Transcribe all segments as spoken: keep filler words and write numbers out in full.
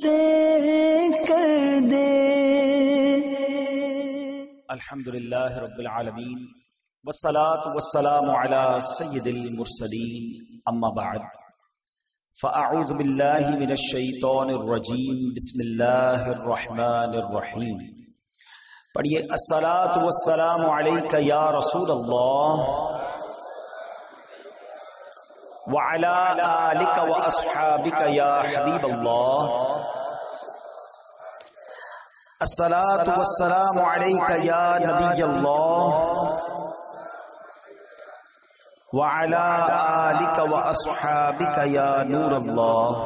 سے کر دے. الحمدللہ رب العالمین والصلاة والسلام علی سید المرسلین اما بعد فاعوذ باللہ من الشیطان الرجیم بسم اللہ الرحمن الرحیم. پڑھیے الصلاة والسلام علیک یا رسول اللہ وعلی آلک واصحابک یا حبیب اللہ. الصلاة والسلام علیک یا نبی اللہ وعلی آلک واصحابک یا نور اللہ.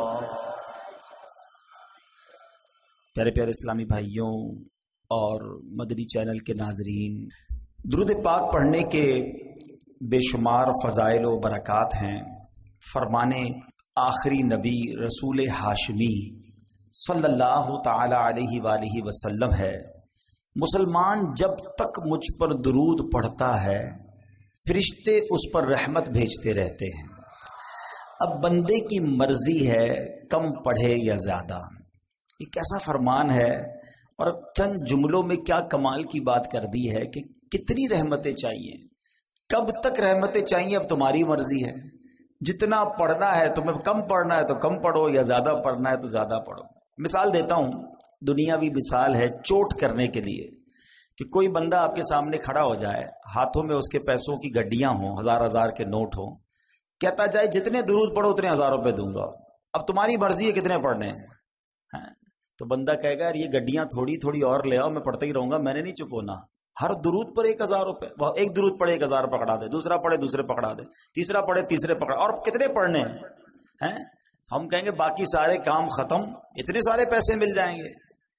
پیارے پیارے اسلامی بھائیوں اور مدنی چینل کے ناظرین، درود پاک پڑھنے کے بے شمار فضائل و برکات ہیں. فرمانے آخری نبی رسول ہاشمی صلی اللہ تعالی علیہ وآلہ وسلم ہے، مسلمان جب تک مجھ پر درود پڑھتا ہے فرشتے اس پر رحمت بھیجتے رہتے ہیں. اب بندے کی مرضی ہے کم پڑھے یا زیادہ. یہ کیسا فرمان ہے اور چند جملوں میں کیا کمال کی بات کر دی ہے کہ کتنی رحمتیں چاہیے، کب تک رحمتیں چاہیے اب تمہاری مرضی ہے. جتنا پڑھنا ہے تمہیں کم پڑھنا ہے تو کم پڑھو، یا زیادہ پڑھنا ہے تو زیادہ پڑھو. مثال دیتا ہوں، دنیاوی مثال ہے چوٹ کرنے کے لیے، کہ کوئی بندہ آپ کے سامنے کھڑا ہو جائے، ہاتھوں میں اس کے پیسوں کی گڈیاں ہوں، ہزار ہزار کے نوٹ ہوں، کہتا جائے جتنے درود پڑھو اتنے ہزار روپے دوں گا. اب تمہاری مرضی ہے کتنے پڑھنے ہیں. تو بندہ کہے گا یہ گڈیاں تھوڑی تھوڑی اور لے آؤ، میں پڑھتا ہی رہوں گا، میں نے نہیں چپ ہونا. ہر درود پر ایک ہزار روپے، وہ ایک درود پڑھے ایک ہزار پکڑا دے، دوسرا پڑھے دوسرے پکڑا دے، تیسرا پڑھے تیسرے پکڑا. اور کتنے پڑھنے ہیں؟ ہم کہیں گے باقی سارے کام ختم، اتنے سارے پیسے مل جائیں گے.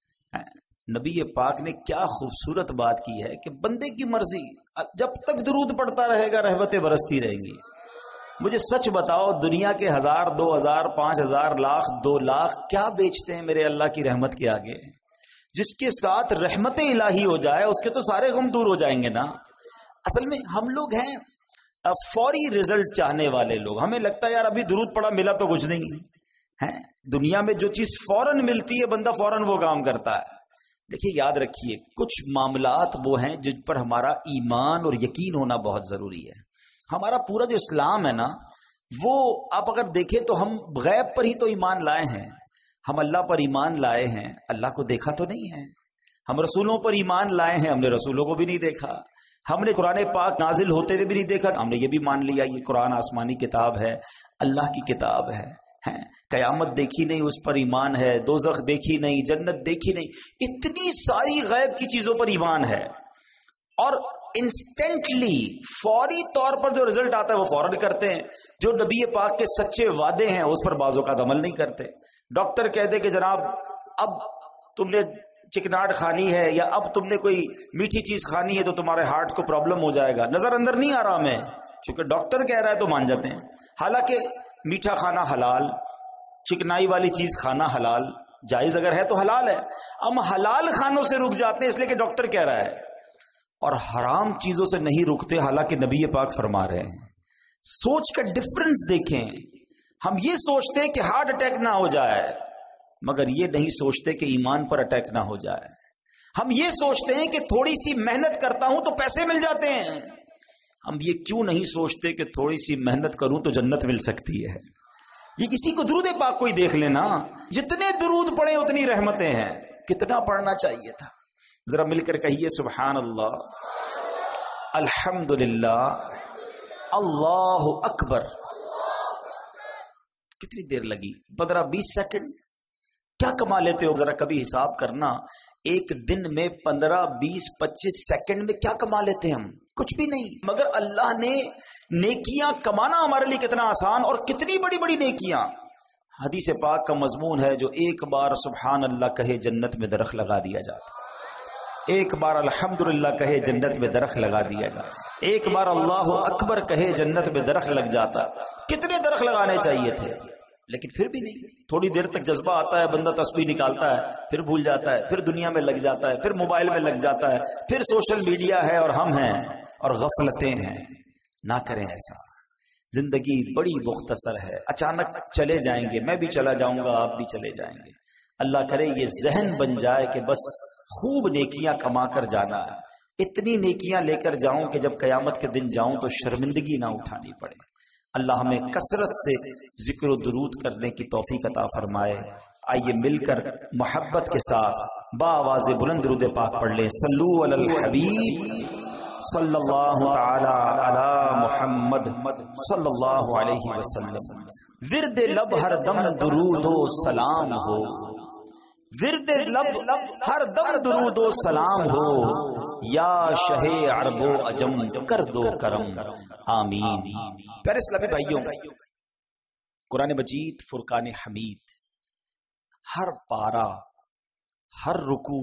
نبی پاک نے کیا خوبصورت بات کی ہے کہ بندے کی مرضی، جب تک درود پڑھتا رہے گا رحمتیں برستی رہیں گی. مجھے سچ بتاؤ، دنیا کے ہزار دو ہزار پانچ ہزار لاکھ دو لاکھ کیا بیچتے ہیں میرے اللہ کی رحمت کے آگے؟ جس کے ساتھ رحمت الہی ہو جائے اس کے تو سارے غم دور ہو جائیں گے نا. اصل میں ہم لوگ ہیں فوری رزلٹ چاہنے والے لوگ. ہمیں لگتا ہے یار ابھی درود پڑا ملا تو کچھ نہیں ہے. دنیا میں جو چیز فوراً ملتی ہے بندہ فوراً وہ کام کرتا ہے. دیکھیے یاد رکھیے، کچھ معاملات وہ ہیں جن پر ہمارا ایمان اور یقین ہونا بہت ضروری ہے. ہمارا پورا جو اسلام ہے نا، وہ آپ اگر دیکھیں تو ہم غیب پر ہی تو ایمان لائے ہیں. ہم اللہ پر ایمان لائے ہیں، اللہ کو دیکھا تو نہیں ہے. ہم رسولوں پر ایمان لائے ہیں، ہم نے رسولوں کو بھی نہیں دیکھا. ہم نے قرآن پاک نازل ہوتے ہوئے بھی نہیں دیکھا، ہم نے یہ بھی مان لیا یہ قرآن آسمانی کتاب ہے، اللہ کی کتاب ہے. قیامت دیکھی نہیں اس پر ایمان ہے، دوزخ دیکھی نہیں، جنت دیکھی نہیں، اتنی ساری غیب کی چیزوں پر ایمان ہے. اور انسٹنٹلی فوری طور پر جو رزلٹ آتا ہے وہ فوراً کرتے ہیں. جو نبی پاک کے سچے وعدے ہیں اس پر بعض اوقات عمل نہیں کرتے. ڈاکٹر کہتے کہ جناب اب تم نے چکناٹ کھانی ہے یا اب تم نے کوئی میٹھی چیز کھانی ہے تو تمہارے ہارٹ کو پرابلم ہو جائے گا. نظر اندر نہیں آ رہا ہمیں، چونکہ ڈاکٹر کہہ رہا ہے تو مان جاتے ہیں. حالانکہ میٹھا کھانا حلال، چکنائی والی چیز کھانا حلال، جائز اگر ہے تو حلال ہے. ہم حلال کھانوں سے رک جاتے ہیں اس لیے کہ ڈاکٹر کہہ رہا ہے، اور حرام چیزوں سے نہیں رکتے حالانکہ نبی پاک فرما رہے ہیں. سوچ کا ڈفرنس دیکھیں. ہم یہ سوچتے ہیں کہ ہارٹ اٹیک نہ ہو جائے، مگر یہ نہیں سوچتے کہ ایمان پر اٹیک نہ ہو جائے. ہم یہ سوچتے ہیں کہ تھوڑی سی محنت کرتا ہوں تو پیسے مل جاتے ہیں. ہم یہ کیوں نہیں سوچتے کہ تھوڑی سی محنت کروں تو جنت مل سکتی ہے. یہ کسی کو درود پاک کوئی دیکھ لینا، جتنے درود پڑھے اتنی رحمتیں ہیں. کتنا پڑھنا چاہیے تھا؟ ذرا مل کر کہیے سبحان اللہ، الحمدللہ، اللہ اکبر. کتنی دیر لگی؟ پندرہ بیس سیکنڈ. کیا کما لیتے ہو؟ ذرا کبھی حساب کرنا، ایک دن میں پندرہ بیس پچیس سیکنڈ میں کیا کما لیتے ہیں ہم؟ کچھ بھی نہیں. مگر اللہ نے نیکیاں کمانا ہمارے لیے کتنا آسان، اور کتنی بڑی بڑی نیکیاں. حدیث پاک کا مضمون ہے جو ایک بار سبحان اللہ کہے جنت میں درخت لگا دیا جاتا، ایک بار الحمدللہ کہے جنت میں درخت لگا دیا جاتا، ایک بار اللہ اکبر کہے جنت میں درخت لگ جاتا. کتنے درخت لگانے چاہیے تھے، لیکن پھر بھی نہیں. تھوڑی دیر تک جذبہ آتا ہے، بندہ تسبیح نکالتا ہے، پھر بھول جاتا ہے، پھر دنیا میں لگ جاتا ہے، پھر موبائل میں لگ جاتا ہے، پھر سوشل میڈیا ہے اور ہم ہیں اور غفلتیں ہیں. نہ کریں ایسا. زندگی بڑی مختصر ہے، اچانک چلے جائیں گے، میں بھی چلا جاؤں گا، آپ بھی چلے جائیں گے. اللہ کرے یہ ذہن بن جائے کہ بس خوب نیکیاں کما کر جانا ہے، اتنی نیکیاں لے کر جاؤں کہ جب قیامت کے دن جاؤں تو شرمندگی نہ اٹھانی پڑے۔ اللہ ہمیں کثرت سے ذکر و درود کرنے کی توفیق عطا فرمائے۔ آئیے مل کر محبت کے ساتھ با آواز بلند درود پاک پڑھ لیں۔ صلو علی الحبیب صلی اللہ تعالی علی محمد صلی اللہ علیہ وسلم۔ ورد لب ہر دم درود و سلام ہو، ورد لب ہر دم درود و سلام ہو، یا شہ عرب و عجم کر دو کرم آمین۔ پیارے اسلامی بھائیوں، قرآن مجید فرقان حمید ہر پارہ، ہر رکوع،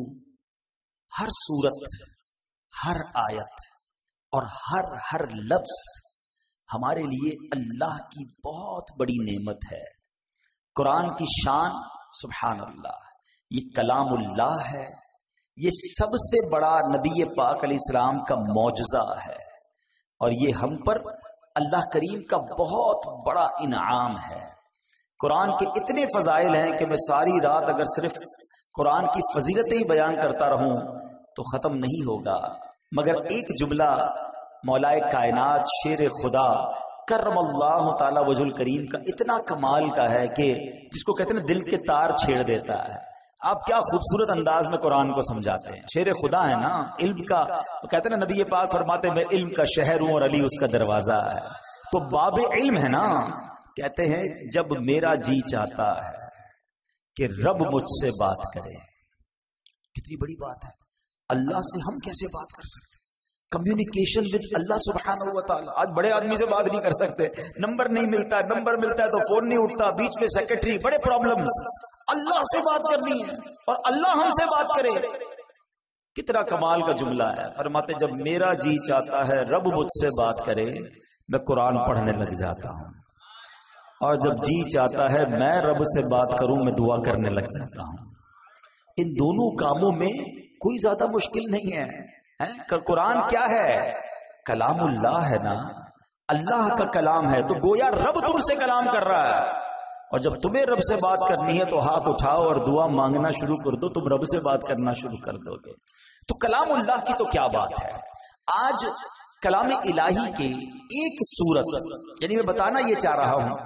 ہر سورت، ہر آیت اور ہر ہر لفظ ہمارے لیے اللہ کی بہت بڑی نعمت ہے۔ قرآن کی شان سبحان اللہ، یہ کلام اللہ ہے، یہ سب سے بڑا نبی پاک علیہ السلام کا معجزہ ہے، اور یہ ہم پر اللہ کریم کا بہت بڑا انعام ہے۔ قرآن کے اتنے فضائل ہیں کہ میں ساری رات اگر صرف قرآن کی فضیلتیں ہی بیان کرتا رہوں تو ختم نہیں ہوگا، مگر ایک جملہ مولائے کائنات شیر خدا کرم اللہ تعالی وجہ الکریم کا اتنا کمال کا ہے کہ جس کو کہتے ہیں دل کے تار چھیڑ دیتا ہے۔ آپ کیا خوبصورت انداز میں قرآن کو سمجھاتے ہیں، شیر خدا ہے نا، علم کا، وہ کہتے ہیں نا نبی پاک فرماتے ہیں میں علم کا شہر ہوں اور علی اس کا دروازہ ہے، تو باب علم ہے نا۔ کہتے ہیں جب میرا جی چاہتا ہے کہ رب مجھ سے بات کرے، کتنی بڑی بات ہے، اللہ سے ہم کیسے بات کر سکتے ہیں؟ کمیونیکیشن ود اللہ سبحانہ و تعالی۔ آج بڑے آدمی سے بات نہیں کر سکتے، نمبر نہیں ملتا، نمبر ملتا ہے تو فون نہیں اٹھتا، بیچ میں سیکرٹری، بڑے پرابلمز۔ اللہ سے بات کرنی ہے اور اللہ ہم سے بات کرے، کتنا کمال کا جملہ ہے۔ فرماتے جب میرا جی چاہتا ہے رب مجھ سے بات کرے، میں قرآن پڑھنے لگ جاتا ہوں، اور جب جی چاہتا ہے میں رب سے بات کروں میں دعا کرنے لگ جاتا ہوں۔ ان دونوں کاموں میں کوئی زیادہ مشکل نہیں ہے۔ قرآن کیا ہے؟ کلام اللہ ہے نا، اللہ کا کلام ہے، تو گویا رب تم سے کلام کر رہا ہے، اور جب تمہیں رب سے بات کرنی ہے تو ہاتھ اٹھاؤ اور دعا مانگنا شروع کر دو، تم رب سے بات کرنا شروع کر دو گے۔ تو کلام اللہ کی تو کیا بات ہے۔ آج کلام الہی کی ایک سورت، یعنی میں بتانا یہ چاہ رہا ہوں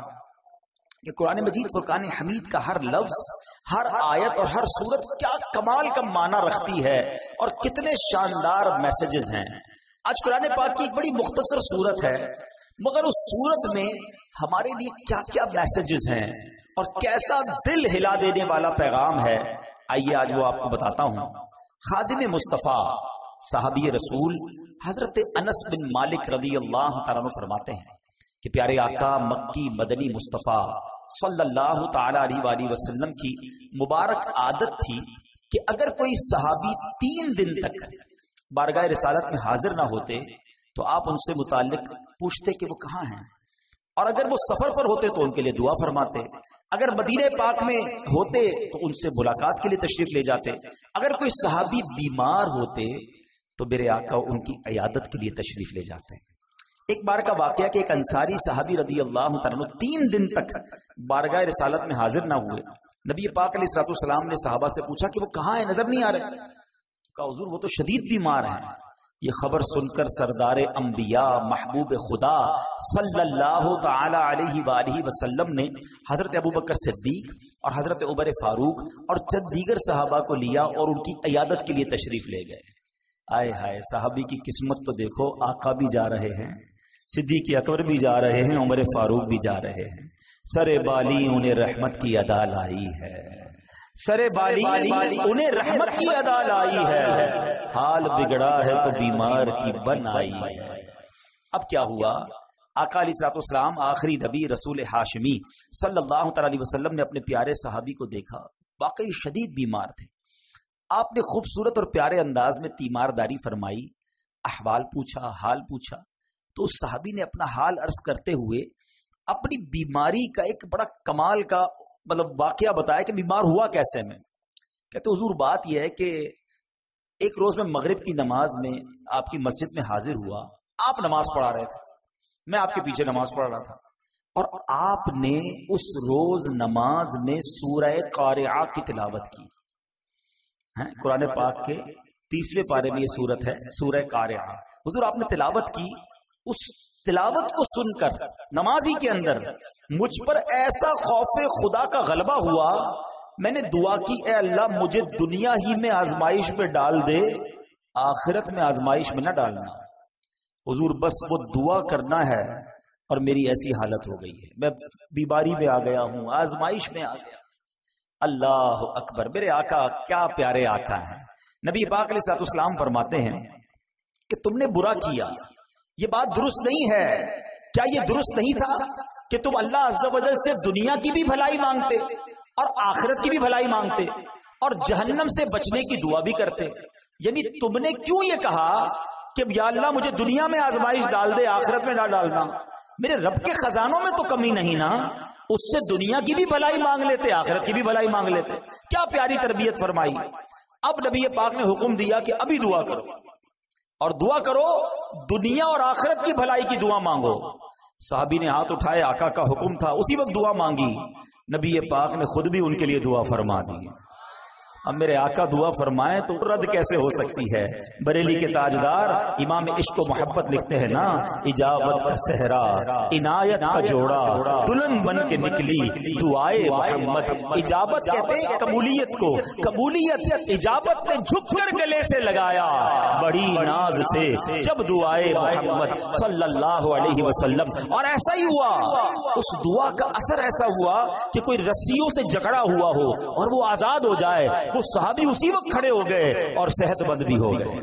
کہ قرآن مجید فرقان حمید کا ہر لفظ، ہر آیت اور ہر سورت کیا کمال کا معنی رکھتی ہے اور کتنے شاندار میسیجز ہیں۔ آج قرآن پاک کی ایک بڑی مختصر سورت ہے، مگر اس سورت میں ہمارے لیے کیا کیا میسیجز ہیں اور کیسا دل ہلا دینے والا پیغام ہے، آئیے آج وہ آپ کو بتاتا ہوں۔ خادم مصطفیٰ صحابی رسول حضرت انس بن مالک رضی اللہ تعالیٰ عنہ فرماتے ہیں کہ پیارے آقا مکی مدنی مصطفیٰ صلی اللہ تعالی علیہ وآلہ وسلم کی مبارک عادت تھی کہ اگر کوئی صحابی تین دن تک بارگاہ رسالت میں حاضر نہ ہوتے تو آپ ان سے متعلق پوچھتے کہ وہ کہاں ہیں، اور اگر وہ سفر پر ہوتے تو ان کے لیے دعا فرماتے، اگر مدینہ پاک میں ہوتے تو ان سے ملاقات کے لیے تشریف لے جاتے، اگر کوئی صحابی بیمار ہوتے تو میرے آقا ان کی عیادت کے لیے تشریف لے جاتے۔ ایک بار کا واقعہ کہ ایک انصاری صحابی رضی اللہ تعالیٰ تین دن تک بارگاہ رسالت میں حاضر نہ ہوئے، نبی پاک علیہ الصلوۃ والسلام نے صحابہ سے پوچھا کہ وہ کہاں ہیں، نظر نہیں آ رہے۔ کہا حضور وہ تو شدید بیمار ہیں۔ یہ خبر سن کر سردار انبیاء محبوب خدا صلی اللہ تعالی علیہ وآلہ وسلم نے حضرت ابوبکر صدیق اور حضرت عمر فاروق اور چند دیگر صحابہ کو لیا اور ان کی عیادت کے لیے تشریف لے گئے۔ آئے ہائے، صحابی کی قسمت تو دیکھو، آقا بھی جا رہے ہیں، صدیق اکبر بھی جا رہے ہیں، عمر فاروق بھی جا رہے ہیں، سر بالی انہیں رحمت کی ادا لائی ہے، سر بالی انہیں رحمت کی ادا لائی ہے، حال بگڑا ہے تو بیمار کی بن آئی ہے۔ اب کیا ہوا؟ آقا علیہ الصلوۃ والسلام آخری نبی رسول ہاشمی صلی اللہ تعالی علیہ وسلم نے اپنے پیارے صحابی کو دیکھا، واقعی شدید بیمار تھے۔ آپ نے خوبصورت اور پیارے انداز میں تیمارداری فرمائی، احوال پوچھا، حال پوچھا، تو اس صحابی نے اپنا حال عرض کرتے ہوئے اپنی بیماری کا ایک بڑا کمال کا مطلب واقعہ بتایا کہ بیمار ہوا کیسے میں۔ کہتے حضور بات یہ ہے کہ ایک روز میں مغرب کی نماز میں آپ کی مسجد میں حاضر ہوا، آپ نماز پڑھا رہے تھے، میں آپ کے پیچھے نماز پڑھ رہا تھا، اور آپ نے اس روز نماز میں سورہ قارعہ کی تلاوت کی. قرآن پاک کے تیسویں پارے میں یہ سورت ہے سورہ قارعہ. حضور آپ نے تلاوت کی. اس تلاوت کو سن کر نمازی کے اندر مجھ پر ایسا خوف خدا کا غلبہ ہوا, میں نے دعا کی اے اللہ مجھے دنیا ہی میں آزمائش میں ڈال دے, آخرت میں آزمائش میں نہ ڈالنا. حضور بس وہ دعا کرنا ہے اور میری ایسی حالت ہو گئی ہے, میں بیماری میں آ گیا ہوں, آزمائش میں آ گیا. اللہ اکبر. میرے آقا کیا پیارے آقا ہیں. نبی پاک علیہ الصلوۃ والسلام فرماتے ہیں کہ تم نے برا کیا, یہ بات درست نہیں ہے. کیا یہ درست نہیں تھا کہ تم اللہ عز و جل سے دنیا کی بھی بھلائی مانگتے اور آخرت کی بھی بھلائی مانگتے اور جہنم سے بچنے کی دعا بھی کرتے؟ یعنی تم نے کیوں یہ کہا کہ یا اللہ مجھے دنیا میں آزمائش ڈال دے, آخرت میں نہ ڈالنا؟ میرے رب کے خزانوں میں تو کمی نہیں نا, اس سے دنیا کی بھی بھلائی مانگ لیتے, آخرت کی بھی بھلائی مانگ لیتے. کیا پیاری تربیت فرمائی. اب نبی پاک نے حکم دیا کہ ابھی دعا کرو, اور دعا کرو دنیا اور آخرت کی بھلائی کی دعا مانگو. صحابی نے ہاتھ اٹھائے, آقا کا حکم تھا, اسی وقت دعا مانگی. نبی پاک نے خود بھی ان کے لیے دعا فرما دی. اب میرے آقا دعا فرمائے تو رد کیسے ہو سکتی ہے؟ بریلی کے تاجدار امام عشق و محبت لکھتے ہیں نا, اجابت کا صحرا عنایت کا جوڑا دلہن بن کے نکلی دعائے محمد. اجابت کہتے ہیں قبولیت کو, قبولیت اجابت نے جھک کر گلے سے لگایا بڑی ناز سے جب دعائے محمد صلی اللہ علیہ وسلم. اور ایسا ہی ہوا, اس دعا کا اثر ایسا ہوا کہ کوئی رسیوں سے جکڑا ہوا ہو اور وہ آزاد ہو جائے, وہ صحابی اسی وقت کھڑے ہو گئے اور صحت مند بھی ہو گئے.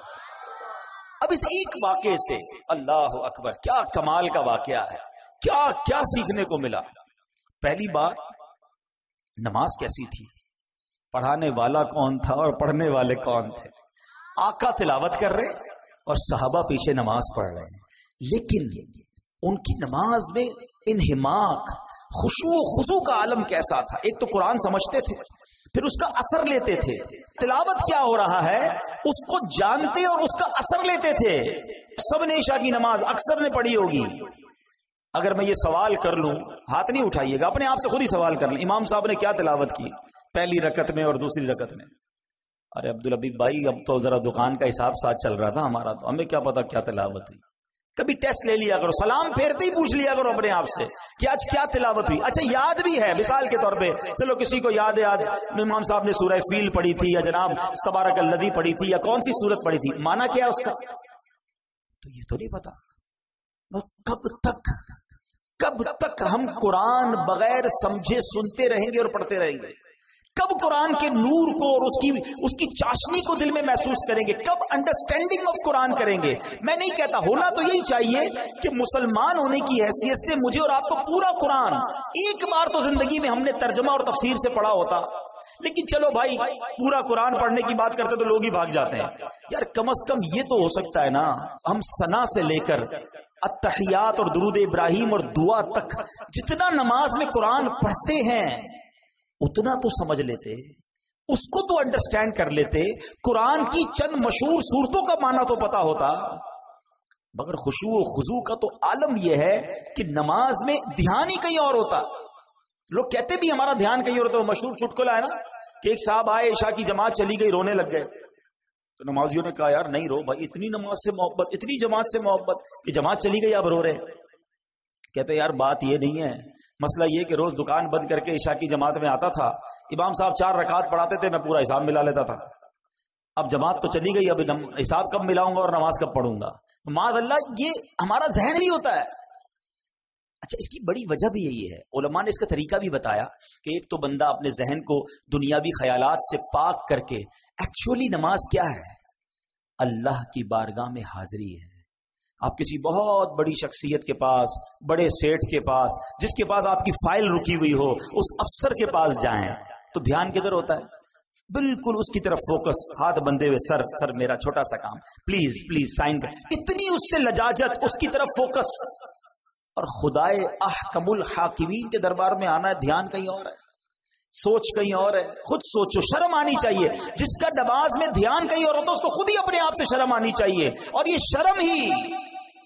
اب اس ایک واقعے سے اللہ اکبر کیا کمال کا واقعہ ہے, کیا کیا سیکھنے کو ملا. پہلی بات نماز کیسی تھی, پڑھانے والا کون تھا اور پڑھنے والے کون تھے. آقا تلاوت کر رہے اور صحابہ پیچھے نماز پڑھ رہے ہیں, لیکن ان کی نماز میں انہماک خشوع و خضوع کا عالم کیسا تھا. ایک تو قرآن سمجھتے تھے, پھر اس کا اثر لیتے تھے. تلاوت کیا ہو رہا ہے اس کو جانتے اور اس کا اثر لیتے تھے. سب نے عشاء کی نماز اکثر نے پڑھی ہوگی. اگر میں یہ سوال کر لوں, ہاتھ نہیں اٹھائیے گا, اپنے آپ سے خود ہی سوال کر لیں, امام صاحب نے کیا تلاوت کی پہلی رکعت میں اور دوسری رکعت میں؟ ارے عبدالحبیب بھائی اب تو ذرا دکان کا حساب ساتھ چل رہا تھا ہمارا, تو ہمیں کیا پتا کیا تلاوت ہوئی. کبھی ٹیسٹ لے لیا کرو, سلام پھیرتے ہی پوچھ لیا کرو اپنے آپ سے کہ آج کیا تلاوت ہوئی. اچھا یاد بھی ہے, مثال کے طور پہ چلو کسی کو یاد ہے آج امام صاحب نے سورہ فیل پڑھی تھی یا جناب تبارک الذی پڑھی تھی یا کون سی سورت پڑھی تھی, مانا کیا ہے اس کا؟ تو یہ تو نہیں پتا. کب تک کب تک ہم قرآن بغیر سمجھے سنتے رہیں گے اور پڑھتے رہیں گے؟ کب قرآن کے نور کو اور اس کی اس کی چاشنی کو دل میں محسوس کریں گے؟ کب انڈرسٹینڈنگ آف قرآن کریں گے؟ میں نہیں کہتا, ہونا تو یہی چاہیے کہ مسلمان ہونے کی حیثیت سے مجھے اور آپ کو پورا قرآن ایک بار تو زندگی میں ہم نے ترجمہ اور تفسیر سے پڑھا ہوتا. لیکن چلو بھائی پورا قرآن پڑھنے کی بات کرتے تو لوگ ہی بھاگ جاتے ہیں. یار کم از کم یہ تو ہو سکتا ہے نا, ہم ثنا سے لے کر التحیات اور درود ابراہیم اور دعا تک جتنا نماز میں قرآن پڑھتے ہیں اتنا تو سمجھ لیتے, اس کو تو انڈرسٹینڈ کر لیتے. قرآن کی چند مشہور صورتوں کا معنی تو پتا ہوتا. مگر خشوع و خضوع کا تو عالم یہ ہے کہ نماز میں دھیان ہی کہیں اور ہوتا. لوگ کہتے بھی ہمارا دھیان کہیں اور ہوتا. وہ مشہور چٹکلا ہے نا کہ ایک صاحب آئے, عشاء کی جماعت چلی گئی, رونے لگ گئے. تو نمازیوں نے کہا یار نہیں رو بھائی, اتنی نماز سے محبت, اتنی جماعت سے محبت کہ جماعت چلی گئی اب رو رہے. کہتے یار بات یہ نہیں ہے, مسئلہ یہ کہ روز دکان بند کر کے عشاء کی جماعت میں آتا تھا, امام صاحب چار رکعت پڑھاتے تھے, میں پورا حساب ملا لیتا تھا. اب جماعت تو چلی گئی, اب حساب کب ملاؤں گا اور نماز کب پڑھوں گا؟ معاذ اللہ, یہ ہمارا ذہن بھی ہوتا ہے. اچھا اس کی بڑی وجہ بھی یہی ہے, علماء نے اس کا طریقہ بھی بتایا کہ ایک تو بندہ اپنے ذہن کو دنیاوی خیالات سے پاک کر کے, ایکچولی نماز کیا ہے؟ اللہ کی بارگاہ میں حاضری ہے. آپ کسی بہت بڑی شخصیت کے پاس, بڑے سیٹھ کے پاس, جس کے پاس آپ کی فائل رکی ہوئی ہو, اس افسر کے پاس جائیں تو دھیان کدھر ہوتا ہے؟ بالکل اس کی طرف فوکس, ہاتھ بندے ہوئے, سر سر میرا چھوٹا سا کام, پلیز پلیز سائن کر. اتنی اس سے لجاجت, اس کی طرف فوکس. اور خدائے احکم الحاکمین کے دربار میں آنا ہے, دھیان کہیں اور ہے, سوچ کہیں اور ہے. خود سوچو, شرم آنی چاہیے. جس کا نماز میں دھیان کہیں اور ہوتا ہے اس کو خود ہی اپنے آپ سے شرم آنی چاہیے. اور یہ شرم ہی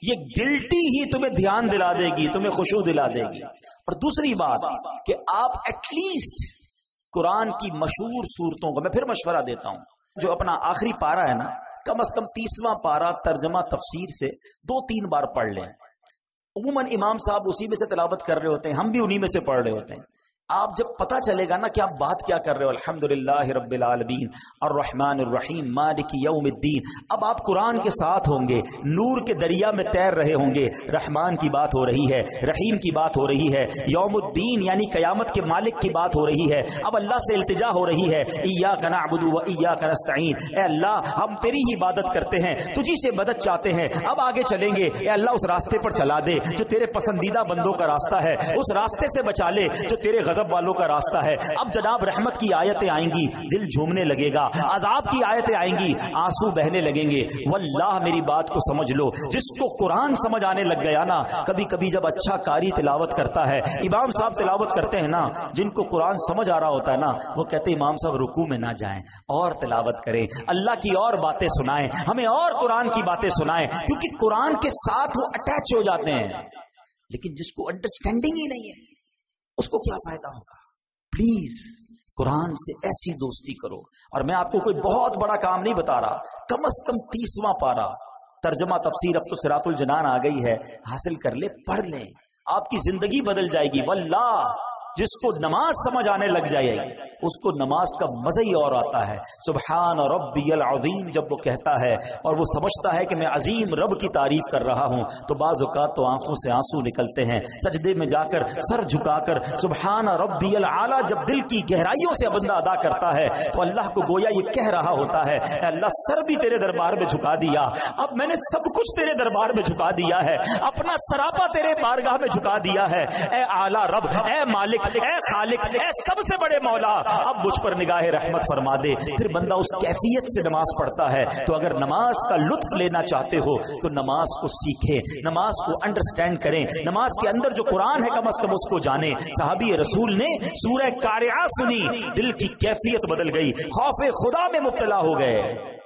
یہ گلٹی ہی تمہیں دھیان دلا دے گی، تمہیں خشوع دلا دے گی. اور دوسری بات کہ آپ ایٹ لیسٹ قرآن کی مشہور صورتوں کو، میں پھر مشورہ دیتا ہوں، جو اپنا آخری پارا ہے نا، کم از کم تیسواں پارا ترجمہ تفسیر سے دو تین بار پڑھ لیں. عموماً امام صاحب اسی میں سے تلاوت کر رہے ہوتے ہیں، ہم بھی انہی میں سے پڑھ رہے ہوتے ہیں. آپ جب پتا چلے گا نا کہ آپ بات کیا کر رہے ہو، الحمدللہ رب العالمین الرحمن الرحیم مالک یوم الدین، اب آپ قرآن کے ساتھ ہوں گے، نور کے دریا میں تیر رہے ہوں گے. رحمان کی بات ہو رہی ہے، رحیم کی بات ہو رہی ہے، یوم الدین یعنی قیامت کے مالک کی بات ہو رہی ہے. اب اللہ سے التجا ہو رہی ہے، ایاک نعبد و ایاک نستعین، اے اللہ ہم تیری ہی عبادت کرتے ہیں، تجھی سے مدد چاہتے ہیں. اب آگے چلیں گے، اے اللہ اس راستے پر چلا دے جو تیرے پسندیدہ بندوں کا راستہ ہے، اس راستے سے بچا لے جو تیرے غضب والوں کا راستہ ہے. اب جناب رحمت کی آیتیں آئیں گی، دل جھومنے لگے گا، عذاب کی آیتیں آئیں گی، آنسو بہنے لگیں گے. واللہ میری بات کو سمجھ لو، جس کو قرآن سمجھ آنے لگ گیا نا، کبھی کبھی جب اچھا قاری تلاوت کرتا ہے، امام صاحب تلاوت کرتے ہیں نا، جن کو قرآن سمجھ آ رہا ہوتا ہے نا، وہ کہتے ہیں امام صاحب رکوع میں نہ جائیں، اور تلاوت کریں، اللہ کی اور باتیں سنائیں ہمیں، اور قرآن کی باتیں سنائیں، کیونکہ قرآن کے ساتھ وہ اٹیچ ہو جاتے ہیں. لیکن جس کو انڈرسٹینڈنگ ہی نہیں ہے اس کو کیا فائدہ ہوگا؟ پلیز قرآن سے ایسی دوستی کرو. اور میں آپ کو کوئی بہت بڑا کام نہیں بتا رہا، کم از کم تیسواں پارا ترجمہ تفسیر، اب تو صراط الجنان آ گئی ہے، حاصل کر لے، پڑھ لیں، آپ کی زندگی بدل جائے گی. واللہ جس کو نماز سمجھ آنے لگ جائے گی اس کو نماز کا مزہ ہی اور آتا ہے. سبحان ربی العظیم جب وہ کہتا ہے اور وہ سمجھتا ہے کہ میں عظیم رب کی تعریف کر رہا ہوں، تو بعض اوقات تو آنکھوں سے آنسو نکلتے ہیں. سجدے میں جا کر سر جھکا کر سبحان ربی العالی جب دل کی گہرائیوں سے بندہ ادا کرتا ہے تو اللہ کو گویا یہ کہہ رہا ہوتا ہے، اے اللہ سر بھی تیرے دربار میں جھکا دیا، اب میں نے سب کچھ تیرے دربار میں جھکا دیا ہے، اپنا سراپا تیرے بارگاہ میں جھکا دیا ہے. اے اعلی رب، اے مالک، اے خالق، اے سب سے بڑے مولا، اب مجھ پر نگاہ رحمت فرما دے. پھر بندہ اس کیفیت سے نماز پڑھتا ہے. تو اگر نماز کا لطف لینا چاہتے ہو تو نماز کو سیکھیں، نماز کو انڈرسٹینڈ کریں، نماز کے اندر جو قرآن ہے کم از کم اس کو جانیں. صحابی رسول نے سورہ قارعہ سنی، دل کی کیفیت بدل گئی، خوف خدا میں مبتلا ہو گئے.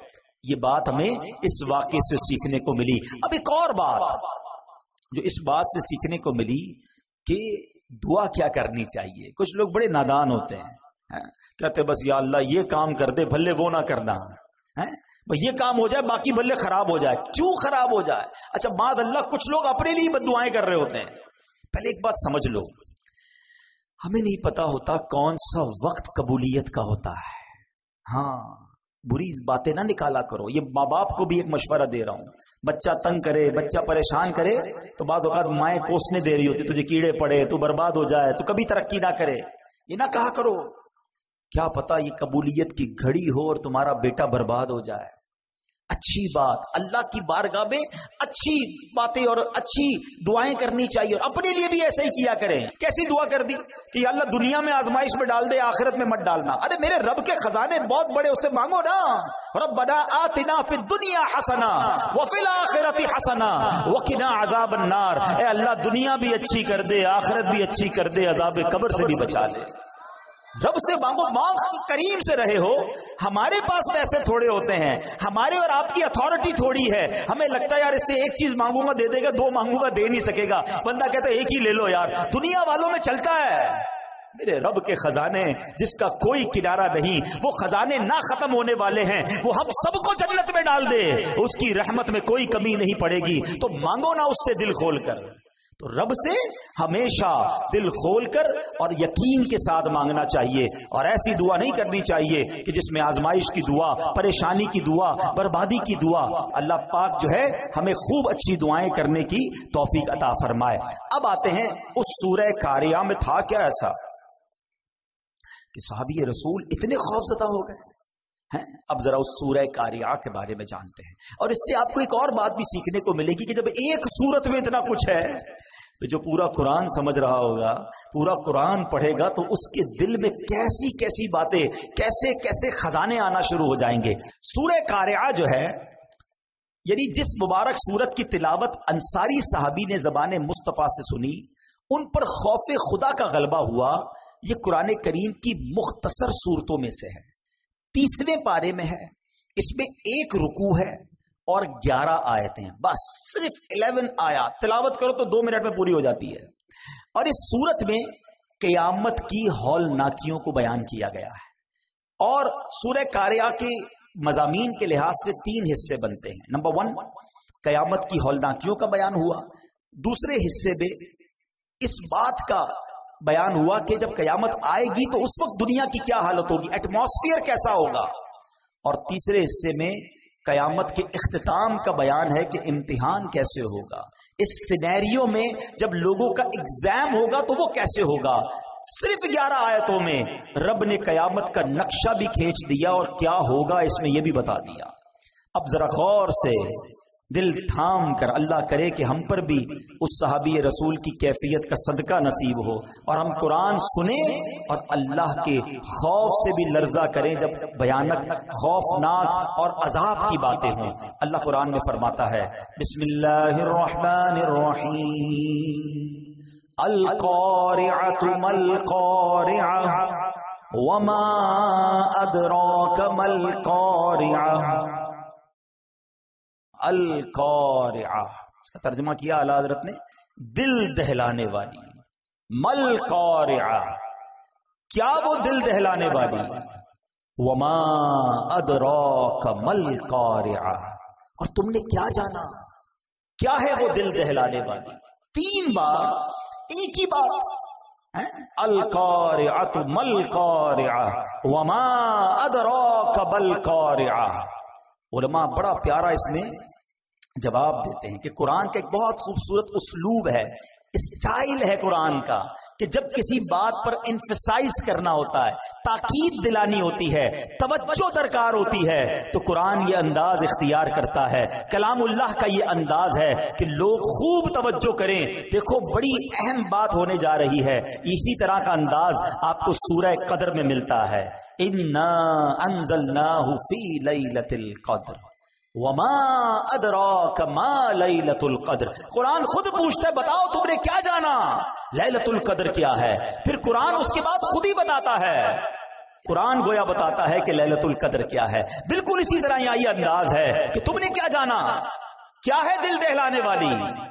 یہ بات ہمیں اس واقعے سے سیکھنے کو ملی. اب ایک اور بات جو اس بات سے سیکھنے کو ملی کہ دعا کیا کرنی چاہیے. کچھ لوگ بڑے نادان ہوتے ہیں، کہتے بس یا اللہ یہ کام کر دے بھلے وہ نہ کرنا، یہ کام ہو جائے باقی بھلے خراب ہو جائے. کیوں خراب ہو جائے؟ اچھا بعد اللہ کچھ لوگ اپنے لیے بد دعائیں کر رہے ہوتے ہیں. پہلے ایک بات سمجھ لو، ہمیں نہیں پتا ہوتا کون سا وقت قبولیت کا ہوتا ہے. ہاں بری باتیں نہ نکالا کرو. یہ ماں باپ کو بھی ایک مشورہ دے رہا ہوں، بچہ تنگ کرے، بچہ پریشان کرے تو بعد اوقات مائیں کوسنے دے رہی ہوتی، تجھے کیڑے پڑے، تو برباد ہو جائے، تو کبھی ترقی نہ کرے. یہ نہ کہا کرو، کیا پتا یہ قبولیت کی گھڑی ہو اور تمہارا بیٹا برباد ہو جائے. اچھی بات، اللہ کی بارگاہ میں اچھی باتیں اور اچھی دعائیں کرنی چاہیے، اور اپنے لیے بھی ایسے ہی کیا کریں. کیسی دعا کر دی کہ یا اللہ دنیا میں آزمائش میں ڈال دے، آخرت میں مت ڈالنا. ارے میرے رب کے خزانے بہت بڑے، اسے مانگو نا. ربنا آتنا فی الدنیا حسنہ وفی الآخرۃ حسنہ وقنا عذاب النار. اے اللہ دنیا بھی اچھی کر دے، آخرت بھی اچھی کر دے، عذاب قبر سے بھی بچا لے. رب سے مانگو، مانگ کریم سے رہے ہو. ہمارے پاس پیسے تھوڑے ہوتے ہیں، ہمارے اور آپ کی اتھارٹی تھوڑی ہے. ہمیں لگتا ہے یار اس سے ایک چیز مانگوں گا دے دے گا، دو مانگوں گا دے نہیں سکے گا. بندہ کہتا ہے ایک ہی لے لو یار. دنیا والوں میں چلتا ہے. میرے رب کے خزانے جس کا کوئی کنارہ نہیں، وہ خزانے نہ ختم ہونے والے ہیں، وہ ہم سب کو جنت میں ڈال دے، اس کی رحمت میں کوئی کمی نہیں پڑے گی. تو مانگو نا اس سے دل کھول کر. تو رب سے ہمیشہ دل کھول کر اور یقین کے ساتھ مانگنا چاہیے، اور ایسی دعا نہیں کرنی چاہیے کہ جس میں آزمائش کی دعا، پریشانی کی دعا، بربادی کی دعا. اللہ پاک جو ہے ہمیں خوب اچھی دعائیں کرنے کی توفیق عطا فرمائے. اب آتے ہیں اس سورہ قاریہ میں تھا کیا ایسا کہ صحابی رسول اتنے خوفزدہ ہو گئے ہیں. اب ذرا اس سورہ قاریہ کے بارے میں جانتے ہیں، اور اس سے آپ کو ایک اور بات بھی سیکھنے کو ملے گی کہ جب ایک سورت میں اتنا کچھ ہے تو جو پورا قرآن سمجھ رہا ہوگا، پورا قرآن پڑھے گا، تو اس کے دل میں کیسی کیسی باتیں، کیسے کیسے خزانے آنا شروع ہو جائیں گے. سورہ قاریہ جو ہے، یعنی جس مبارک سورت کی تلاوت انصاری صحابی نے زبان مصطفیٰ سے سنی، ان پر خوف خدا کا غلبہ ہوا. یہ قرآن کریم کی مختصر صورتوں میں سے ہے، تیسویں پارے میں ہے. اس میں ایک رکوع ہے اور گیارہ آیتیں، بس صرف الیون آیات تلاوت کرو تو دو منٹ میں پوری ہو جاتی ہے. اور اس سورت میں قیامت کی ہولناکیوں کو بیان کیا گیا ہے. اور سورہ قاریہ کے مضامین کے لحاظ سے تین حصے بنتے ہیں. نمبر ون، قیامت کی ہولناکیوں کا بیان ہوا. دوسرے حصے میں اس بات کا بیان ہوا کہ جب قیامت آئے گی تو اس وقت دنیا کی کیا حالت ہوگی، ایٹماسفیئر کیسا ہوگا. اور تیسرے حصے میں قیامت کے اختتام کا بیان ہے کہ امتحان کیسے ہوگا. اس سینیریو میں جب لوگوں کا ایگزام ہوگا تو وہ کیسے ہوگا. صرف گیارہ آیتوں میں رب نے قیامت کا نقشہ بھی کھینچ دیا اور کیا ہوگا اس میں یہ بھی بتا دیا. اب ذرا غور سے دل تھام کر، اللہ کرے کہ ہم پر بھی اس صحابی رسول کی کیفیت کا صدقہ نصیب ہو اور ہم قرآن سنیں اور اللہ کے خوف سے بھی لرزہ کریں جب بھیانک، خوفناک اور عذاب کی باتیں ہوں. اللہ قرآن میں فرماتا ہے، بسم اللہ الرحمن الرحیم، القارعۃ ما القارعۃ وما ادراک ما القارعۃ. القارعہ، اس کا ترجمہ کیا اعلیٰ حضرت نے دل دہلانے والی. مل قارعہ، کیا وہ دل دہلانے والی. وما ادراک مل قارعہ، اور تم نے کیا جانا کیا ہے وہ دل دہلانے والی. تین بار ایک ہی بات، القارعۃ مل قارعہ وما ادراک مل قارعہ. علماء بڑا پیارا اس میں جواب دیتے ہیں کہ قرآن کا ایک بہت خوبصورت اسلوب ہے، اسٹائل ہے قرآن کا، کہ جب کسی بات پر انفسائز کرنا ہوتا ہے، تاکید دلانی ہوتی ہے، توجہ درکار ہوتی ہے، تو قرآن یہ انداز اختیار کرتا ہے. کلام اللہ کا یہ انداز ہے کہ لوگ خوب توجہ کریں. دیکھو بڑی اہم بات ہونے جا رہی ہے. اسی طرح کا انداز آپ کو سورہ قدر میں ملتا ہے. انا انزلناہ فی لیلۃ القدر وما ادراک ما لیلۃ القدر. قرآن خود پوچھتا ہے بتاؤ تم نے کیا جانا لیلۃ القدر کیا ہے. پھر قرآن اس کے بعد خود ہی بتاتا ہے. قرآن گویا بتاتا ہے کہ لیلۃ القدر کیا ہے. بالکل اسی طرح یہاں یہ انداز ہے کہ تم نے کیا جانا، کیا ہے دل دہلانے والی.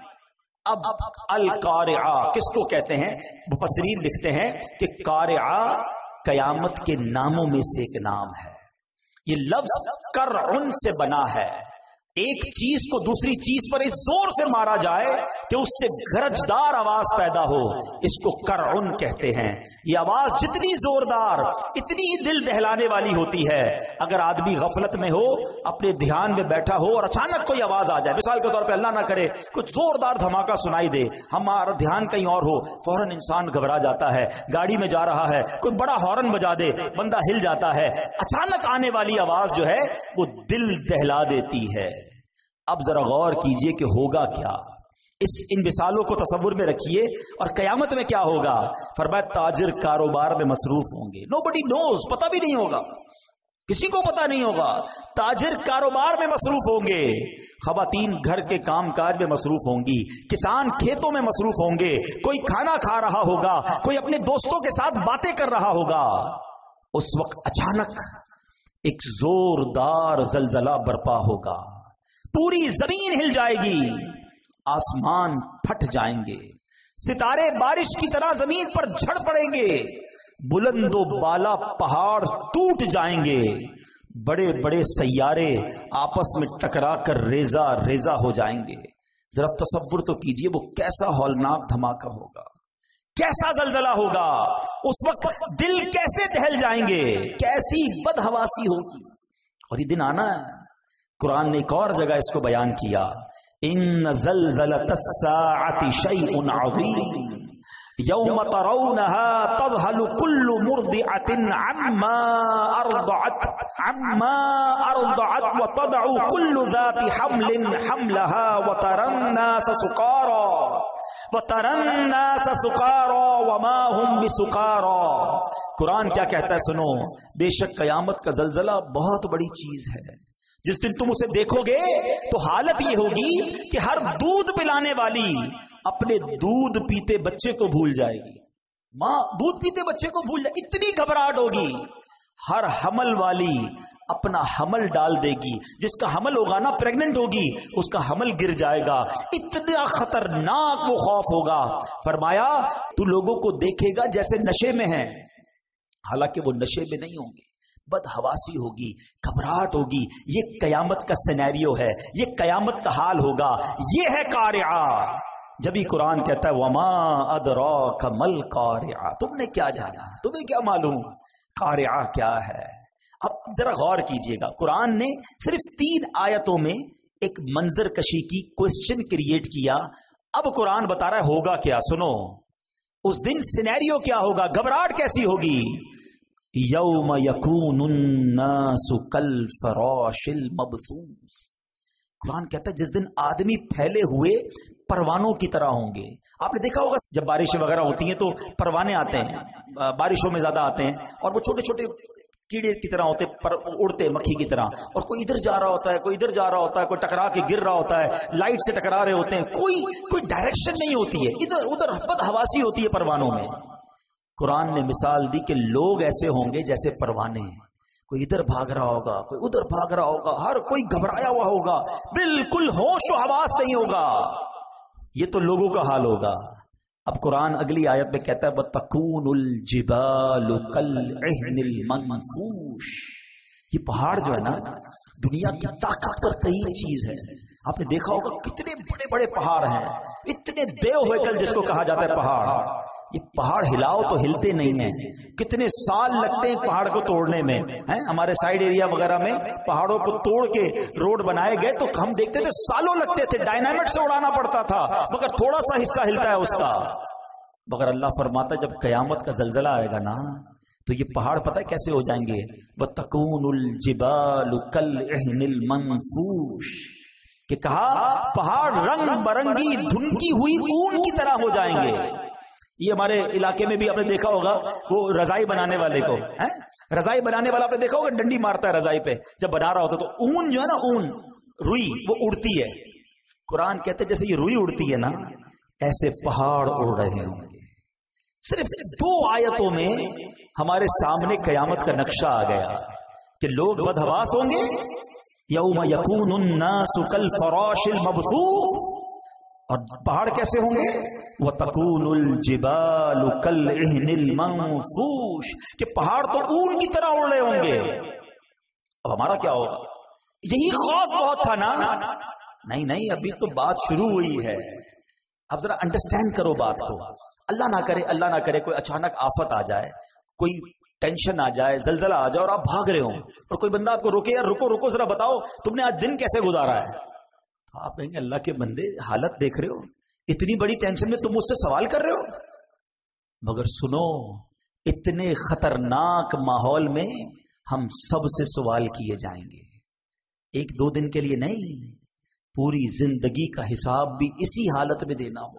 اب القارعہ کس کو کہتے ہیں؟ مفسرین لکھتے ہیں کہ قارعہ قیامت کے ناموں میں سے ایک نام ہے. یہ لفظ کرعن سے بنا ہے. ایک چیز کو دوسری چیز پر اس زور سے مارا جائے کہ اس سے گرجدار آواز پیدا ہو، اس کو کرعن کہتے ہیں. یہ آواز جتنی زوردار اتنی ہی دل دہلانے والی ہوتی ہے. اگر آدمی غفلت میں ہو، اپنے دھیان میں بیٹھا ہو اور اچانک کوئی آواز آ جائے، مثال کے طور پہ اللہ نہ کرے کچھ زوردار دھماکہ سنائی دے، ہمارا دھیان کہیں اور ہو، فوراً انسان گھبرا جاتا ہے. گاڑی میں جا رہا ہے، کوئی بڑا ہارن بجا دے، بندہ ہل جاتا ہے. اچانک آنے والی آواز جو ہے وہ دل دہلا دیتی ہے. اب ذرا غور کیجئے کہ ہوگا کیا. اس ان مثالوں کو تصور میں رکھیے اور قیامت میں کیا ہوگا. فرمایا تاجر کاروبار میں مصروف ہوں گے. نو بڈی نوز، پتہ بھی نہیں ہوگا، کسی کو پتہ نہیں ہوگا. تاجر کاروبار میں مصروف ہوں گے، خواتین گھر کے کام کاج میں مصروف ہوں گی، کسان کھیتوں میں مصروف ہوں گے، کوئی کھانا کھا رہا ہوگا، کوئی اپنے دوستوں کے ساتھ باتیں کر رہا ہوگا. اس وقت اچانک ایک زوردار زلزلہ برپا ہوگا، پوری زمین ہل جائے گی، آسمان پھٹ جائیں گے، ستارے بارش کی طرح زمین پر جھڑ پڑیں گے، بلند و بالا پہاڑ ٹوٹ جائیں گے، بڑے بڑے سیارے آپس میں ٹکرا کر ریزہ ریزہ ہو جائیں گے. ذرا تصور تو کیجئے وہ کیسا ہولناک دھماکہ ہوگا، کیسا زلزلہ ہوگا. اس وقت دل کیسے دہل جائیں گے، کیسی بدحواسی ہوگی. اور یہ دن آنا ہے. قرآن نے ایک اور جگہ اس کو بیان کیا، ان زلزلۃ الساعۃ شیء عظیم یوم ترونها تذهل كل مرضعة عما ارضعت عما ارضعت وتضع كل ذات حمل حملها وترى الناس سقارى وترى الناس سقارى وما هم بسقارى. قرآن کیا کہتا ہے سنو، بے شک قیامت کا زلزلہ بہت بڑی چیز ہے. جس دن تم اسے دیکھو گے تو حالت یہ ہوگی کہ ہر دودھ پلانے والی اپنے دودھ پیتے بچے کو بھول جائے گی. ماں دودھ پیتے بچے کو بھول جائے، اتنی گھبراہٹ ہوگی. ہر حمل والی اپنا حمل ڈال دے گی، جس کا حمل ہوگا نا پریگننٹ ہوگی، اس کا حمل گر جائے گا، اتنا خطرناک وہ خوف ہوگا۔ فرمایا تو لوگوں کو دیکھے گا جیسے نشے میں ہیں، حالانکہ وہ نشے میں نہیں ہوں گے، بدحواسی ہوگی، گھبراہٹ ہوگی۔ یہ قیامت کا سینیریو ہے، یہ قیامت کا حال ہوگا، یہ ہے قارعہ۔ جبھی قرآن کہتا ہے وما ادراک مل قارعہ، تم نے کیا جانا، تمہیں کیا معلوم قارعہ کیا ہے؟ اب ذرا غور کیجئے گا، قرآن نے صرف تین آیتوں میں ایک منظر کشی کی کوسچن کریٹ کیا۔ اب قرآن بتا رہا ہے ہوگا کیا، سنو اس دن سینیریو کیا ہوگا، گھبراہٹ کیسی ہوگی۔ یوم یکون الناس کالفراش المبثوث، قرآن کہتا ہے جس دن آدمی پھیلے ہوئے پروانوں کی طرح ہوں گے۔ آپ نے دیکھا ہوگا جب بارشیں وغیرہ ہوتی ہیں تو پروانے آتے ہیں، بارشوں میں زیادہ آتے ہیں، اور وہ چھوٹے چھوٹے کیڑے کی طرح ہوتے، پر اڑتے مکھی کی طرح، اور کوئی ادھر جا رہا ہوتا ہے، کوئی ادھر جا رہا ہوتا ہے، کوئی ٹکرا کے گر رہا ہوتا ہے، لائٹ سے ٹکرا رہے ہوتے ہیں، کوئی کوئی ڈائریکشن نہیں ہوتی ہے، ادھر ادھر بدحواسی ہوتی ہے پروانوں میں۔ قرآن نے مثال دی کہ لوگ ایسے ہوں گے جیسے پروانے ہیں، کوئی ادھر بھاگ رہا ہوگا، کوئی ادھر بھاگ رہا ہوگا، ہر کوئی گھبرایا ہوا ہوگا، بالکل ہوش و حواس نہیں ہوگا۔ یہ تو لوگوں کا حال ہوگا۔ اب قرآن اگلی آیت میں کہتا ہے وَتَكُونُ الْجِبَالُ كَالْعِهْنِ الْمَنْفُوشِ، یہ پہاڑ جو ہے نا دنیا کی طاقتور ترین چیز ہے۔ آپ نے دیکھا ہوگا کتنے بڑے بڑے پہاڑ ہیں، اتنے دیو ہوئکل جس کو کہا جاتا ہے پہاڑ، یہ پہاڑ ہلاؤ تو ہلتے نہیں ہیں، کتنے سال لگتے ہیں پہاڑ کو توڑنے میں۔ ہمارے سائیڈ ایریا وغیرہ میں پہاڑوں کو توڑ کے روڈ بنائے گئے تو ہم دیکھتے تھے سالوں لگتے تھے، ڈائنامٹ سے اڑانا پڑتا تھا، مگر تھوڑا سا حصہ ہلتا ہے اس کا۔ مگر اللہ فرماتا ہے جب قیامت کا زلزلہ آئے گا نا تو یہ پہاڑ پتہ ہے کیسے ہو جائیں گے، وَتَكُونُ الْجِبَالُ كَالْعِهْنِ الْمَنْفُوشِ، کہ کہا پہاڑ رنگ برنگی دھنکی ہوئی اون کی طرح ہو جائیں گے۔ یہ ہمارے علاقے میں بھی آپ نے دیکھا ہوگا وہ رضائی بنانے والے کو، رضائی بنانے والا آپ نے دیکھا ہوگا ڈنڈی مارتا ہے رضائی پہ جب بنا رہا ہوتا، تو اون جو ہے نا، اون روئی وہ اڑتی ہے۔ قرآن کہتے ہیں جیسے یہ روئی اڑتی ہے نا ایسے پہاڑ اڑ رہے ہوں گے۔ صرف دو آیتوں میں ہمارے سامنے قیامت کا نقشہ آ گیا کہ لوگ بدحواس ہوں گے، یوم یکون الناس کالفراش المبثوث، اور پہاڑ کیسے ہوں گے، وَتَكُونُ الْجِبَالُ كَالْعِهْنِ الْمَنْفُوشِ، کہ پہاڑ تو اون کی طرح اڑ رہے ہوں گے۔ اب ہمارا کیا ہوگا؟ یہی خوف بہت تھا نا؟ نہیں نہیں، ابھی تو بات شروع ہوئی ہے۔ اب ذرا انڈرسٹینڈ کرو بات کو۔ اللہ نہ کرے اللہ نہ کرے کوئی اچانک آفت آ جائے، کوئی ٹینشن آ جائے، زلزلہ آ جائے اور آپ بھاگ رہے ہوں اور کوئی بندہ آپ کو روکے، یار رکو رکو ذرا بتاؤ تم نے آج دن کیسے گزارا ہے، تو آپ کہیں گے اللہ کے بندے حالت دیکھ رہے ہو، اتنی بڑی ٹینشن میں تم مجھ سے سوال کر رہے ہو۔ مگر سنو، اتنے خطرناک ماحول میں ہم سب سے سوال کیے جائیں گے، ایک دو دن کے لیے نہیں، پوری زندگی کا حساب بھی اسی حالت میں دینا ہوگا۔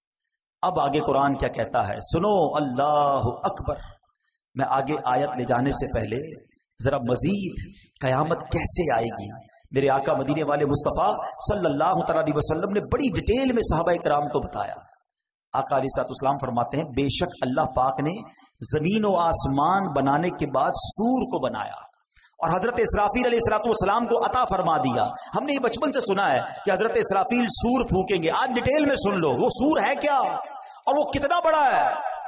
اب آگے قرآن کیا کہتا ہے سنو، اللہ اکبر۔ میں آگے آیت لے جانے سے پہلے ذرا مزید قیامت کیسے آئے گی، میرے آقا مدینے والے مصطفیٰ صلی اللہ تعالی علیہ وسلم نے بڑی ڈیٹیل میں صحابہ کرام کو بتایا۔ آقا علیہ الصلوۃ والسلام فرماتے ہیں بے شک اللہ پاک نے زمین و آسمان بنانے کے بعد سور کو بنایا اور حضرت اسرافیل علیہ الصلوۃ والسلام کو عطا فرما دیا۔ ہم نے یہ بچپن سے سنا ہے کہ حضرت اسرافیل سور پھونکیں گے، آج ڈیٹیل میں سن لو وہ سور ہے کیا اور وہ کتنا بڑا ہے۔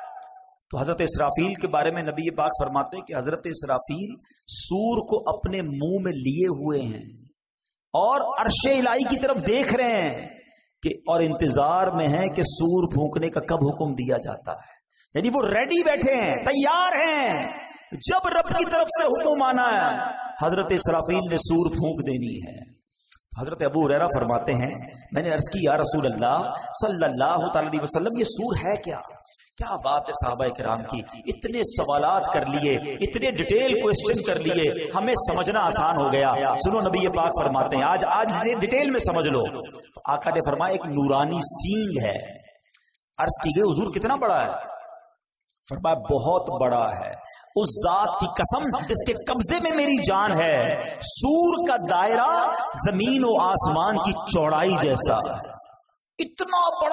تو حضرت اسرافیل کے بارے میں نبی پاک فرماتے ہیں کہ حضرت اسرافیل سور کو اپنے منہ میں لیے ہوئے ہیں اور عرش الہی کی طرف دیکھ رہے ہیں کہ اور انتظار میں ہیں کہ سور پھونکنے کا کب حکم دیا جاتا ہے، یعنی وہ ریڈی بیٹھے ہیں، تیار ہیں، جب رب کی طرف سے حکم آنا ہے حضرت اسرافیل نے سور پھونک دینی ہے۔ حضرت ابو ہریرہ فرماتے ہیں میں نے عرض کی یا رسول اللہ صلی اللہ تعالی علیہ وسلم یہ سور ہے کیا؟ کیا بات ہے صحابہ کرام کی، اتنے سوالات کر لیے، اتنے ڈیٹیل کوسچن کر لیے، ہمیں سمجھنا آسان ہو گیا۔ سنو نبی پاک فرماتے ہیں آج آج ڈیٹیل میں سمجھ لو۔ آقا نے فرمایا ایک نورانی سینگ ہے۔ عرض کی گئی حضور کتنا بڑا ہے؟ فرمایا بہت بڑا ہے، اس ذات کی قسم جس کے قبضے میں میری جان ہے، سور کا دائرہ زمین و آسمان کی چوڑائی جیسا ہے، اتنا بڑا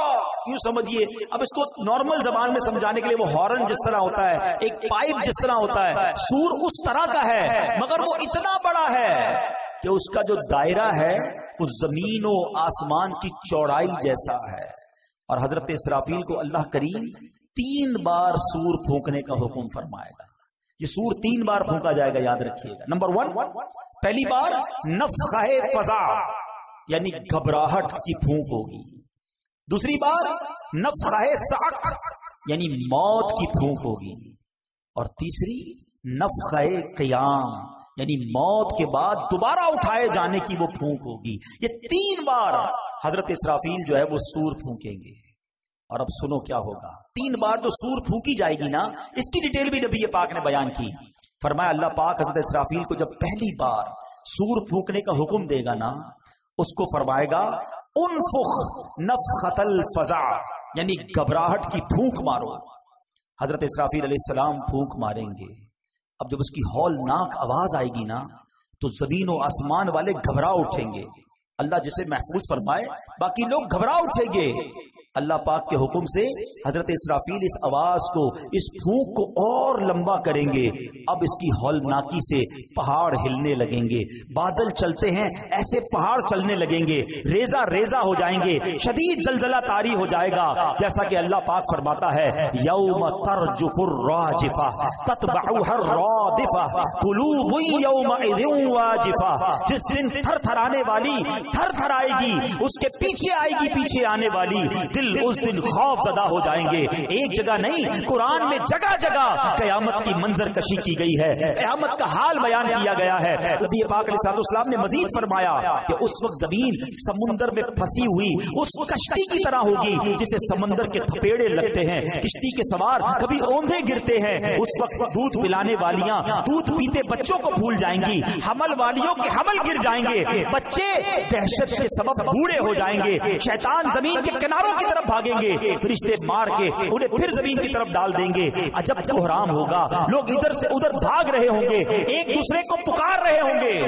یوں سمجھیے، اب اس کو نارمل زبان میں سمجھانے کے لیے وہ ہارن جس طرح ہوتا ہے، ایک پائپ جس طرح ہوتا ہے، سور اس طرح کا ہے، مگر وہ اتنا بڑا ہے کہ اس کا جو دائرہ ہے وہ زمین و آسمان کی چوڑائی جیسا ہے. اور حضرت اسرافیل کو اللہ کریم تین بار سور پھونکنے کا حکم فرمائے گا. یہ سور تین بار پھونکا جائے گا، یاد رکھیے گا. نمبر ون، پہلی بار نفخہ فضا یعنی گھبراہٹ کی پھونک ہوگی. دوسری بار نفخہ صعق یعنی موت کی پھونک ہوگی. اور تیسری نفخہ قیام یعنی موت کے بعد دوبارہ اٹھائے جانے کی وہ پھونک ہوگی. یہ تین بار حضرت اسرافیل جو ہے وہ سور پھونکیں گے. اور اب سنو کیا ہوگا. تین بار جو سور پھونکی جائے گی نا، اس کی ڈیٹیل بھی نبی پاک نے بیان کی. فرمایا اللہ پاک حضرت اسرافیل کو جب پہلی بار سور پھونکنے کا حکم دے گا نا، اس کو فرمائے گا انفخ نفخۃ الفزع یعنی گھبراہٹ کی پھونک مارو. حضرت اسرافیل علیہ السلام پھونک ماریں گے. اب جب اس کی ہولناک آواز آئے گی نا تو زمین و آسمان والے گھبرا اٹھیں گے. اللہ جسے محفوظ فرمائے، باقی لوگ گھبرا اٹھیں گے. اللہ پاک کے حکم سے حضرت اسرافیل اس آواز کو، اس پھونک کو اور لمبا کریں گے. اب اس کی ہولناکی سے پہاڑ ہلنے لگیں گے. بادل چلتے ہیں ایسے پہاڑ چلنے لگیں گے، ریزہ ریزہ ہو جائیں گے، شدید زلزلہ طاری ہو جائے گا. جیسا کہ اللہ پاک فرماتا ہے یوم ترجف الراجفہ تتبعها الرادفہ قلوب یومئذ واجفہ. جس دن تھر تھرانے والی تھر تھرائے گی، اس کے پیچھے آئے گی پیچھے آنے والی. دل اس دن خوف زدہ ہو جائیں گے. ایک جگہ نہیں، قرآن میں جگہ جگہ قیامت کی منظر کشی کی گئی ہے، قیامت کا حال بیان کیا گیا ہے. نبی پاک علیہ السلام نے مزید فرمایا کہ اس وقت زمین سمندر میں پھنسی ہوئی اس کشتی کی طرح ہوگی جسے سمندر کے تھپیڑے لگتے ہیں. کشتی کے سوار کبھی اوندھے گرتے ہیں. اس وقت دودھ پلانے والیاں دودھ پیتے بچوں کو بھول جائیں گی، حمل والیوں کے حمل گر جائیں گے، بچے دہشت کے سبب بوڑھے ہو جائیں گے. شیطان زمین کے کناروں کی طرف بھاگیں گے، فرشتے مار کے انہیں پھر زمین کی طرف ڈال دیں گے. عجب بحران ہوگا. لوگ ادھر سے ادھر بھاگ رہے ہوں گے، ایک دوسرے کو پکار رہے ہوں گے.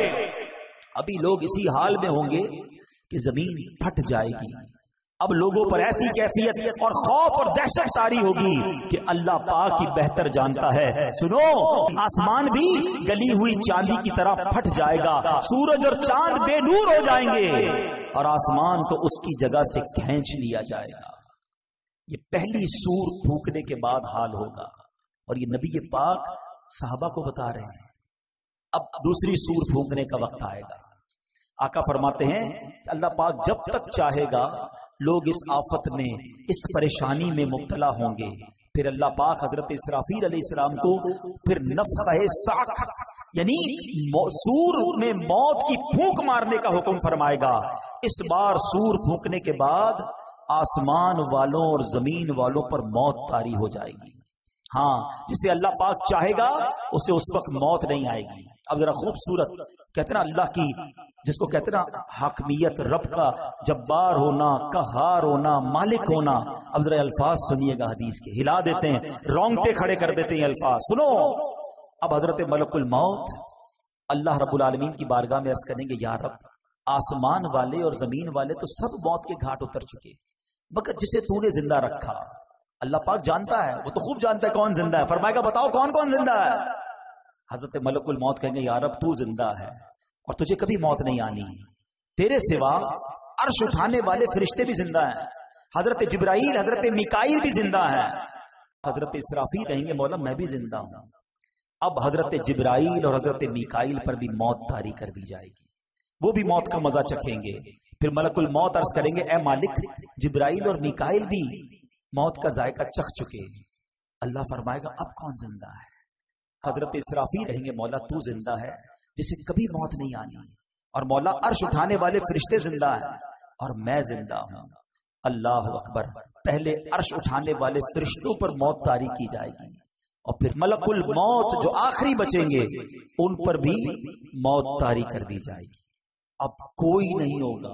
ابھی لوگ اسی حال میں ہوں گے کہ زمین پھٹ جائے گی. اب لوگوں پر ایسی کیفیت اور خوف اور دہشت طاری ہوگی کہ اللہ پاک کی بہتر جانتا ہے. سنو، آسمان بھی گلی ہوئی چاندی کی طرح پھٹ جائے گا، سورج اور چاند بے نور ہو جائیں گے اور آسمان کو اس کی جگہ سے کھینچ لیا جائے گا. یہ پہلی سور پھونکنے کے بعد حال ہوگا اور یہ نبی پاک صحابہ کو بتا رہے ہیں. اب دوسری سور پھونکنے کا وقت آئے گا. آقا فرماتے ہیں اللہ پاک جب تک چاہے گا لوگ اس آفت میں، اس پریشانی میں مبتلا ہوں گے. پھر اللہ پاک حضرت اسرافیل علیہ السلام کو پھر نفخہ صعق یعنی سور میں موت کی پھونک مارنے کا حکم فرمائے گا. اس بار سور پھونکنے کے بعد آسمان والوں اور زمین والوں پر موت طاری ہو جائے گی. ہاں، جسے اللہ پاک چاہے گا اسے اس وقت موت نہیں آئے گی. اب ذرا خوبصورت کہتے نا اللہ کی، جس کو کہتے نا حاکمیت، رب کا جبار ہونا، قہار ہونا، مالک ہونا. اب ذرا الفاظ سنیے گا حدیث کے، ہلا دیتے ہیں، رونگٹے کھڑے کر دیتے ہیں الفاظ. سنو، اب حضرت ملک الموت اللہ رب العالمین کی بارگاہ میں عرض کریں گے یا رب، آسمان والے اور زمین والے تو سب موت کے گھاٹ اتر چکے، مگر جسے تو نے زندہ رکھا. اللہ پاک جانتا ہے، وہ تو خوب جانتا ہے کون زندہ ہے. فرمائے گا بتاؤ کون کون زندہ ہے. حضرت ملک الموت کہیں گے یا رب تو زندہ ہے اور تجھے کبھی موت نہیں آنی، تیرے سوا عرش اٹھانے والے فرشتے بھی زندہ ہیں، حضرت جبرائیل حضرت میکائیل بھی زندہ ہیں. حضرت اسرافیل کہیں گے مولا میں بھی زندہ ہوں. اب حضرت جبرائیل اور حضرت میکائیل پر بھی موت طاری کر دی جائے گی، وہ بھی موت کا مزہ چکھیں گے. پھر ملک الموت عرض کریں گے اے مالک، جبرائیل اور میکائیل بھی موت کا ذائقہ چکھ چکے. اللہ فرمائے گا اب کون زندہ ہے. حضرت اسرافیل کہیں گے مولا تو زندہ ہے جسے کبھی موت نہیں آنی، اور مولا عرش اٹھانے والے فرشتے زندہ ہیں اور میں زندہ ہوں. اللہ اکبر. پہلے عرش اٹھانے والے فرشتوں پر موت طاری کی جائے گی اور پھر ملک الموت جو آخری بچیں گے ان پر بھی موت طاری کر دی جائے گی. اب کوئی نہیں ہوگا،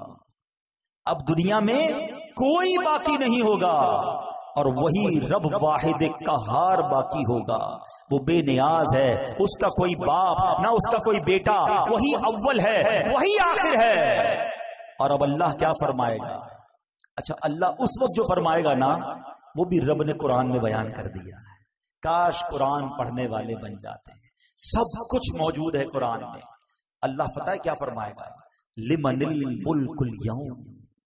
اب دنیا میں کوئی باقی نہیں ہوگا اور وہی رب واحد قہار باقی ہوگا. وہ بے نیاز ہے، اس کا کوئی باپ نہ اس کا کوئی بیٹا، وہی اول ہے وہی آخر ہے. اور اب اللہ کیا فرمائے گا؟ اچھا اللہ اس وقت جو فرمائے گا نا وہ بھی رب نے قرآن میں بیان کر دیا ہے. کاش قرآن پڑھنے والے بن جاتے ہیں. سب کچھ موجود ہے قرآن میں. اللہ پتہ ہے کیا فرمائے گا؟ لمن الملک اليوم،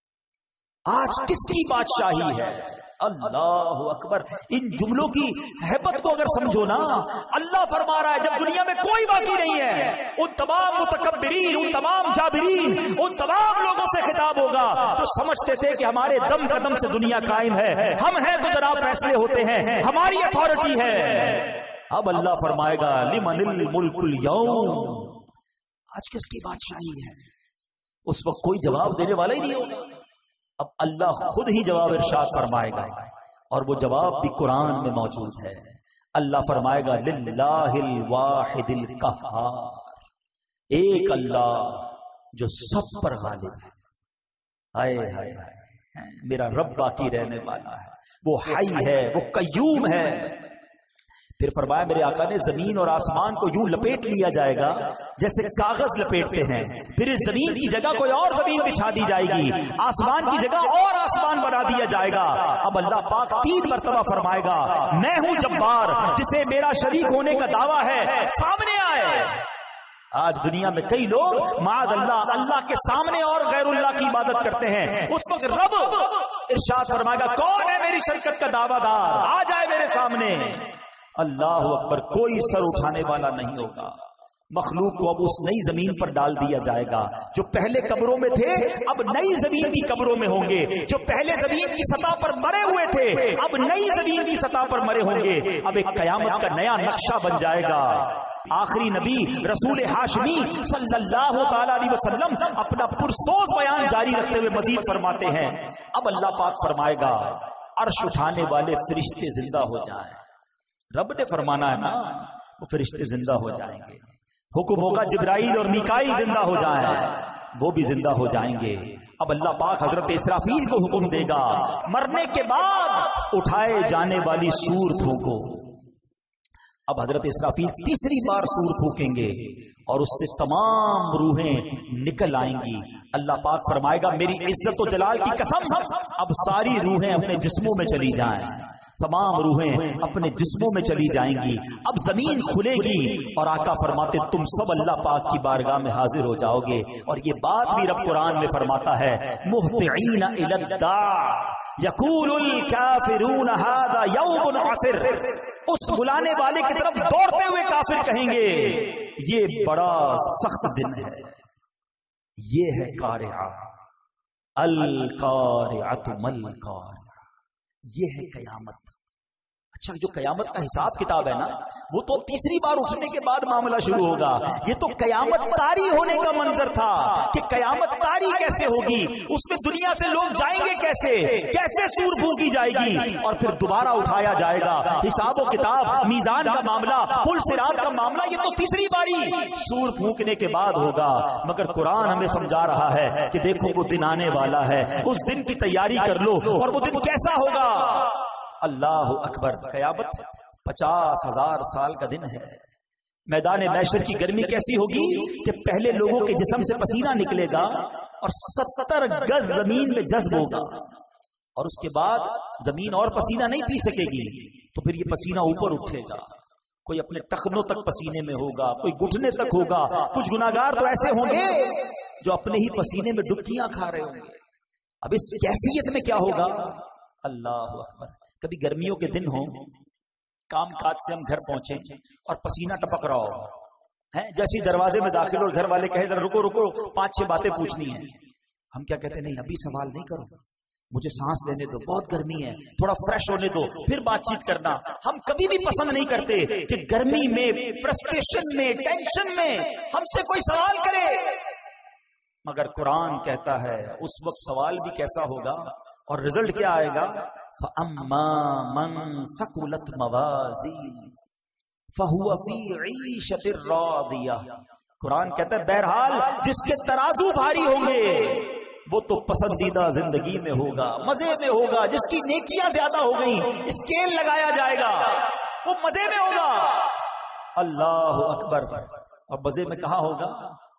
آج کس کی بادشاہی ہے؟ اللہ اکبر. ان جملوں کی ہیبت کو اگر سمجھو نا، اللہ فرما رہا ہے جب دنیا میں کوئی باقی نہیں ہے، ان تمام متکبرین، ان تمام جابرین، ان تمام لوگوں سے خطاب ہوگا جو سمجھتے تھے کہ ہمارے دم قدم سے دنیا قائم ہے، ہم ہیں تو جناب فیصلے ہوتے ہیں، ہماری اتھارٹی ہے. اب اللہ فرمائے گا لمن الملک اليوم، آج کس کی بادشاہی ہے؟ اس وقت کوئی جواب دینے والا ہی نہیں ہوگا. اب اللہ خود ہی جواب ارشاد فرمائے گا، اور وہ جواب بھی قرآن میں موجود ہے. اللہ فرمائے گا للہ الواحد القہار، ایک اللہ جو سب پر غالب ہے. ہائے ہائے ہائے، میرا رب باقی رہنے والا ہے، وہ حی ہے، وہ قیوم ہے. پھر فرمایا میرے آقا نے زمین اور آسمان کو یوں لپیٹ لیا جائے گا جیسے کاغذ لپیٹتے ہیں. پھر اس زمین کی جگہ کوئی اور زمین بچھا دی جائے گی، آسمان کی جگہ اور آسمان بنا دیا جائے گا. اب اللہ پاک تین مرتبہ فرمائے گا میں ہوں جبار، جسے میرا شریک ہونے کا دعویٰ ہے سامنے آئے. آج دنیا میں کئی لوگ معاذ اللہ اللہ کے سامنے اور غیر اللہ کی عبادت کرتے ہیں. اس وقت رب ارشاد فرمائے گا کون ہے میری شرکت کا دعویٰ دار، آ جائے میرے سامنے. اللہ اکبر. کوئی سر اٹھانے والا نہیں ہوگا. مخلوق کو اب اس نئی زمین پر ڈال دیا جائے گا. جو پہلے قبروں میں تھے اب نئی زمین کی قبروں میں ہوں گے. جو پہلے زمین کی سطح پر مرے ہوئے تھے اب نئی زمین کی سطح پر مرے ہوں گے. اب ایک قیامت کا نیا نقشہ بن جائے گا. آخری نبی رسول ہاشمی صلی اللہ تعالی علیہ وسلم اپنا پرسوز بیان جاری رکھتے ہوئے مزید فرماتے ہیں اب اللہ پاک فرمائے گا عرش اٹھانے والے فرشتے زندہ ہو جائیں. رب نے فرمانا ہے نا، وہ فرشتے زندہ ہو جائیں گے. حکم ہوگا جبرائیل اور میکائیل زندہ ہو جائیں، وہ بھی زندہ ہو جائیں گے. اب اللہ پاک حضرت اسرافیل کو حکم دے گا مرنے کے بعد اٹھائے جانے والی سور پھونکو. اب حضرت اسرافیل تیسری بار سور پھونکیں گے اور اس سے تمام روحیں نکل آئیں گی. اللہ پاک فرمائے گا میری عزت و جلال کی قسم اب ساری روحیں اپنے جسموں میں چلی جائیں. تمام روحیں اپنے جسموں میں چلی جائیں گی. اب زمین کھلے گی اور آقا فرماتے تم سب اللہ پاک کی بارگاہ میں حاضر ہو جاؤ گے. اور یہ بات بھی رب قرآن میں فرماتا ہے مہطعین الی الداع یقول الکافرون ھذا یوم عسر. اس بلانے والے کی طرف دوڑتے ہوئے کافر کہیں گے یہ بڑا سخت دن ہے. یہ ہے قارعہ، القارعۃ مل قارعہ، یہ ہے قیامت. اچھا جو قیامت کا حساب کتاب ہے نا وہ تو تیسری بار اٹھنے کے بعد معاملہ شروع ہوگا. یہ تو قیامت طاری ہونے کا منظر تھا کہ قیامت طاری کیسے ہوگی، اس میں دنیا سے لوگ جائیں گے کیسے، کیسے سور پھونکی جائے گی اور پھر دوبارہ اٹھایا جائے گا. حساب و کتاب، میزان کا معاملہ، پل صراط کا معاملہ یہ تو تیسری باری سور پھونکنے کے بعد ہوگا. مگر قرآن ہمیں سمجھا رہا ہے کہ دیکھو وہ دن آنے والا ہے، اس دن کی تیاری کر لو. اور وہ دن کیسا ہوگا؟ اللہ اکبر. قیامت پچاس ہزار سال کا دن ہے. میدان محشر کی گرمی کیسی ہوگی کہ پہلے لوگوں کے جسم سے پسینہ نکلے گا اور ستر گز زمین میں جذب ہوگا اور اس کے بعد زمین اور پسینہ نہیں پی سکے گی. تو پھر یہ پسینہ اوپر اٹھے گا. کوئی اپنے ٹخنوں تک پسینے میں ہوگا، کوئی گھٹنے تک ہوگا. کچھ گناہگار تو ایسے ہوں گے جو اپنے ہی پسینے میں ڈبکیاں کھا رہے ہوں گے. اب اس کیفیت میں کیا ہوگا؟ اللہ اکبر. کبھی گرمیوں کے دن ہوں، کام کاج سے ہم گھر پہنچے اور پسینہ ٹپک رہا ہو ہے، جیسے دروازے میں داخل ہو گھر والے کہے ذرا رکو رکو پانچ چھ باتیں پوچھنی ہیں. ہم کیا کہتے ہیں؟ نہیں ابھی سوال نہیں کرو، مجھے سانس لینے دو، بہت گرمی ہے، تھوڑا فریش ہونے دو پھر بات چیت کرنا. ہم کبھی بھی پسند نہیں کرتے کہ گرمی میں، فرسٹریشن میں، ٹینشن میں ہم سے کوئی سوال کرے. مگر قرآن کہتا ہے اس وقت سوال بھی کیسا ہوگا اور رزلٹ کیا آئے گا؟ فَأَمَّا مَن ثَقُلَتْ مَوَازِينُهُ فَهُوَ فِي عِيشَةٍ رَاضِيَةٍ. قرآن کہتا ہے بہرحال جس کے ترازو بھاری ہوں گے وہ تو پسندیدہ زندگی میں ہوگا، مزے میں ہوگا. جس کی نیکیاں زیادہ ہو گئیں اسکیل لگایا جائے گا، وہ مزے میں ہوگا. اللہ اکبر. اور مزے میں کہاں ہوگا؟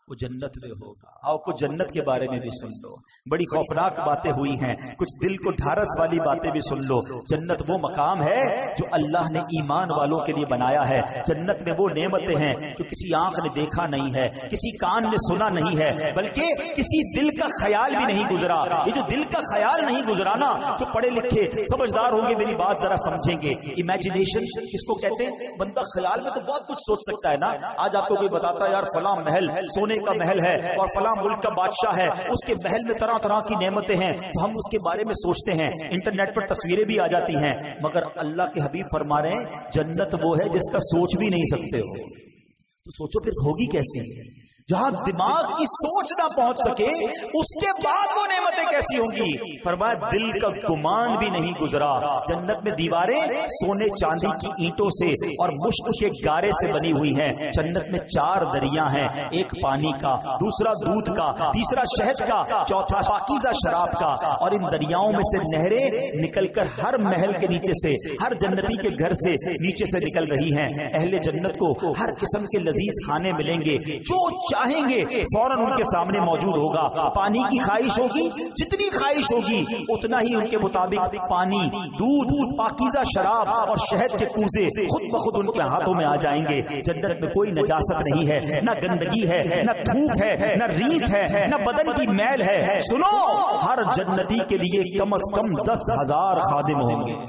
وہ جنت میں ہوگا. آؤ کچھ جنت کے بارے میں بھی سن لو. بڑی خوفناک باتیں ہوئی ہیں, کچھ دل کو ڈھارس والی باتیں بھی سن لو. جنت وہ مقام ہے جو اللہ نے ایمان والوں کے لیے بنایا ہے. جنت میں وہ نعمتیں ہیں جو کسی آنکھ نے دیکھا نہیں ہے, کسی کان نے سنا نہیں ہے, بلکہ کسی دل کا خیال بھی نہیں گزرا. یہ جو دل کا خیال نہیں گزرا نا, جو پڑھے لکھے سمجھدار ہوں گے میری بات ذرا سمجھیں گے. امیجنیشن کس کو کہتے ہیں؟ بندہ خیال میں تو بہت کچھ سوچ سکتا ہے نا. آج آپ کو کوئی بتاتا ہے یار فلاں محل سونے کا محل ہے اور فلاں ملک کا بادشاہ ہے, اس کے محل میں طرح طرح کی نعمتیں ہیں, تو ہم اس کے بارے میں سوچتے ہیں. انٹرنیٹ پر تصویریں بھی آ جاتی ہیں, مگر اللہ کے حبیب فرما رہے ہیں جنت وہ ہے جس کا سوچ بھی نہیں سکتے ہو. تو سوچو پھر ہوگی کیسی؟ جہاں دماغ کی سوچ نہ پہنچ سکے اس کے بعد وہ نعمتیں کیسی ہوں گی؟ فرمایا دل کا گمان بھی نہیں گزرا. جنت میں دیواریں سونے چاندی کی اینٹوں سے اور مشک کے گارے سے بنی ہوئی ہیں. جنت میں چار دریا ہیں, ایک پانی کا, دوسرا دودھ کا, تیسرا شہد کا, چوتھا پاکیزہ شراب کا. اور ان دریاؤں میں سے نہریں نکل کر ہر محل کے نیچے سے, ہر جنتی کے گھر سے نیچے سے نکل رہی ہیں. اہل جنت کو ہر قسم کے لذیذ کھانے ملیں گے, جو چاہیں گے فوراً ان کے سامنے موجود ہوگا. پانی کی خواہش ہوگی, جتنی خواہش ہوگی اتنا ہی ان کے مطابق پانی, دودھ, پاکیزہ شراب اور شہد کے کوزے خود بخود ان کے ہاتھوں میں آ جائیں گے. جنت میں کوئی نجاست نہیں ہے, نہ گندگی ہے, نہ تھوک ہے, نہ ریت ہے, نہ بدن کی میل ہے. سنو, ہر جنتی کے لیے کم از کم دس ہزار خادم ہوں گے.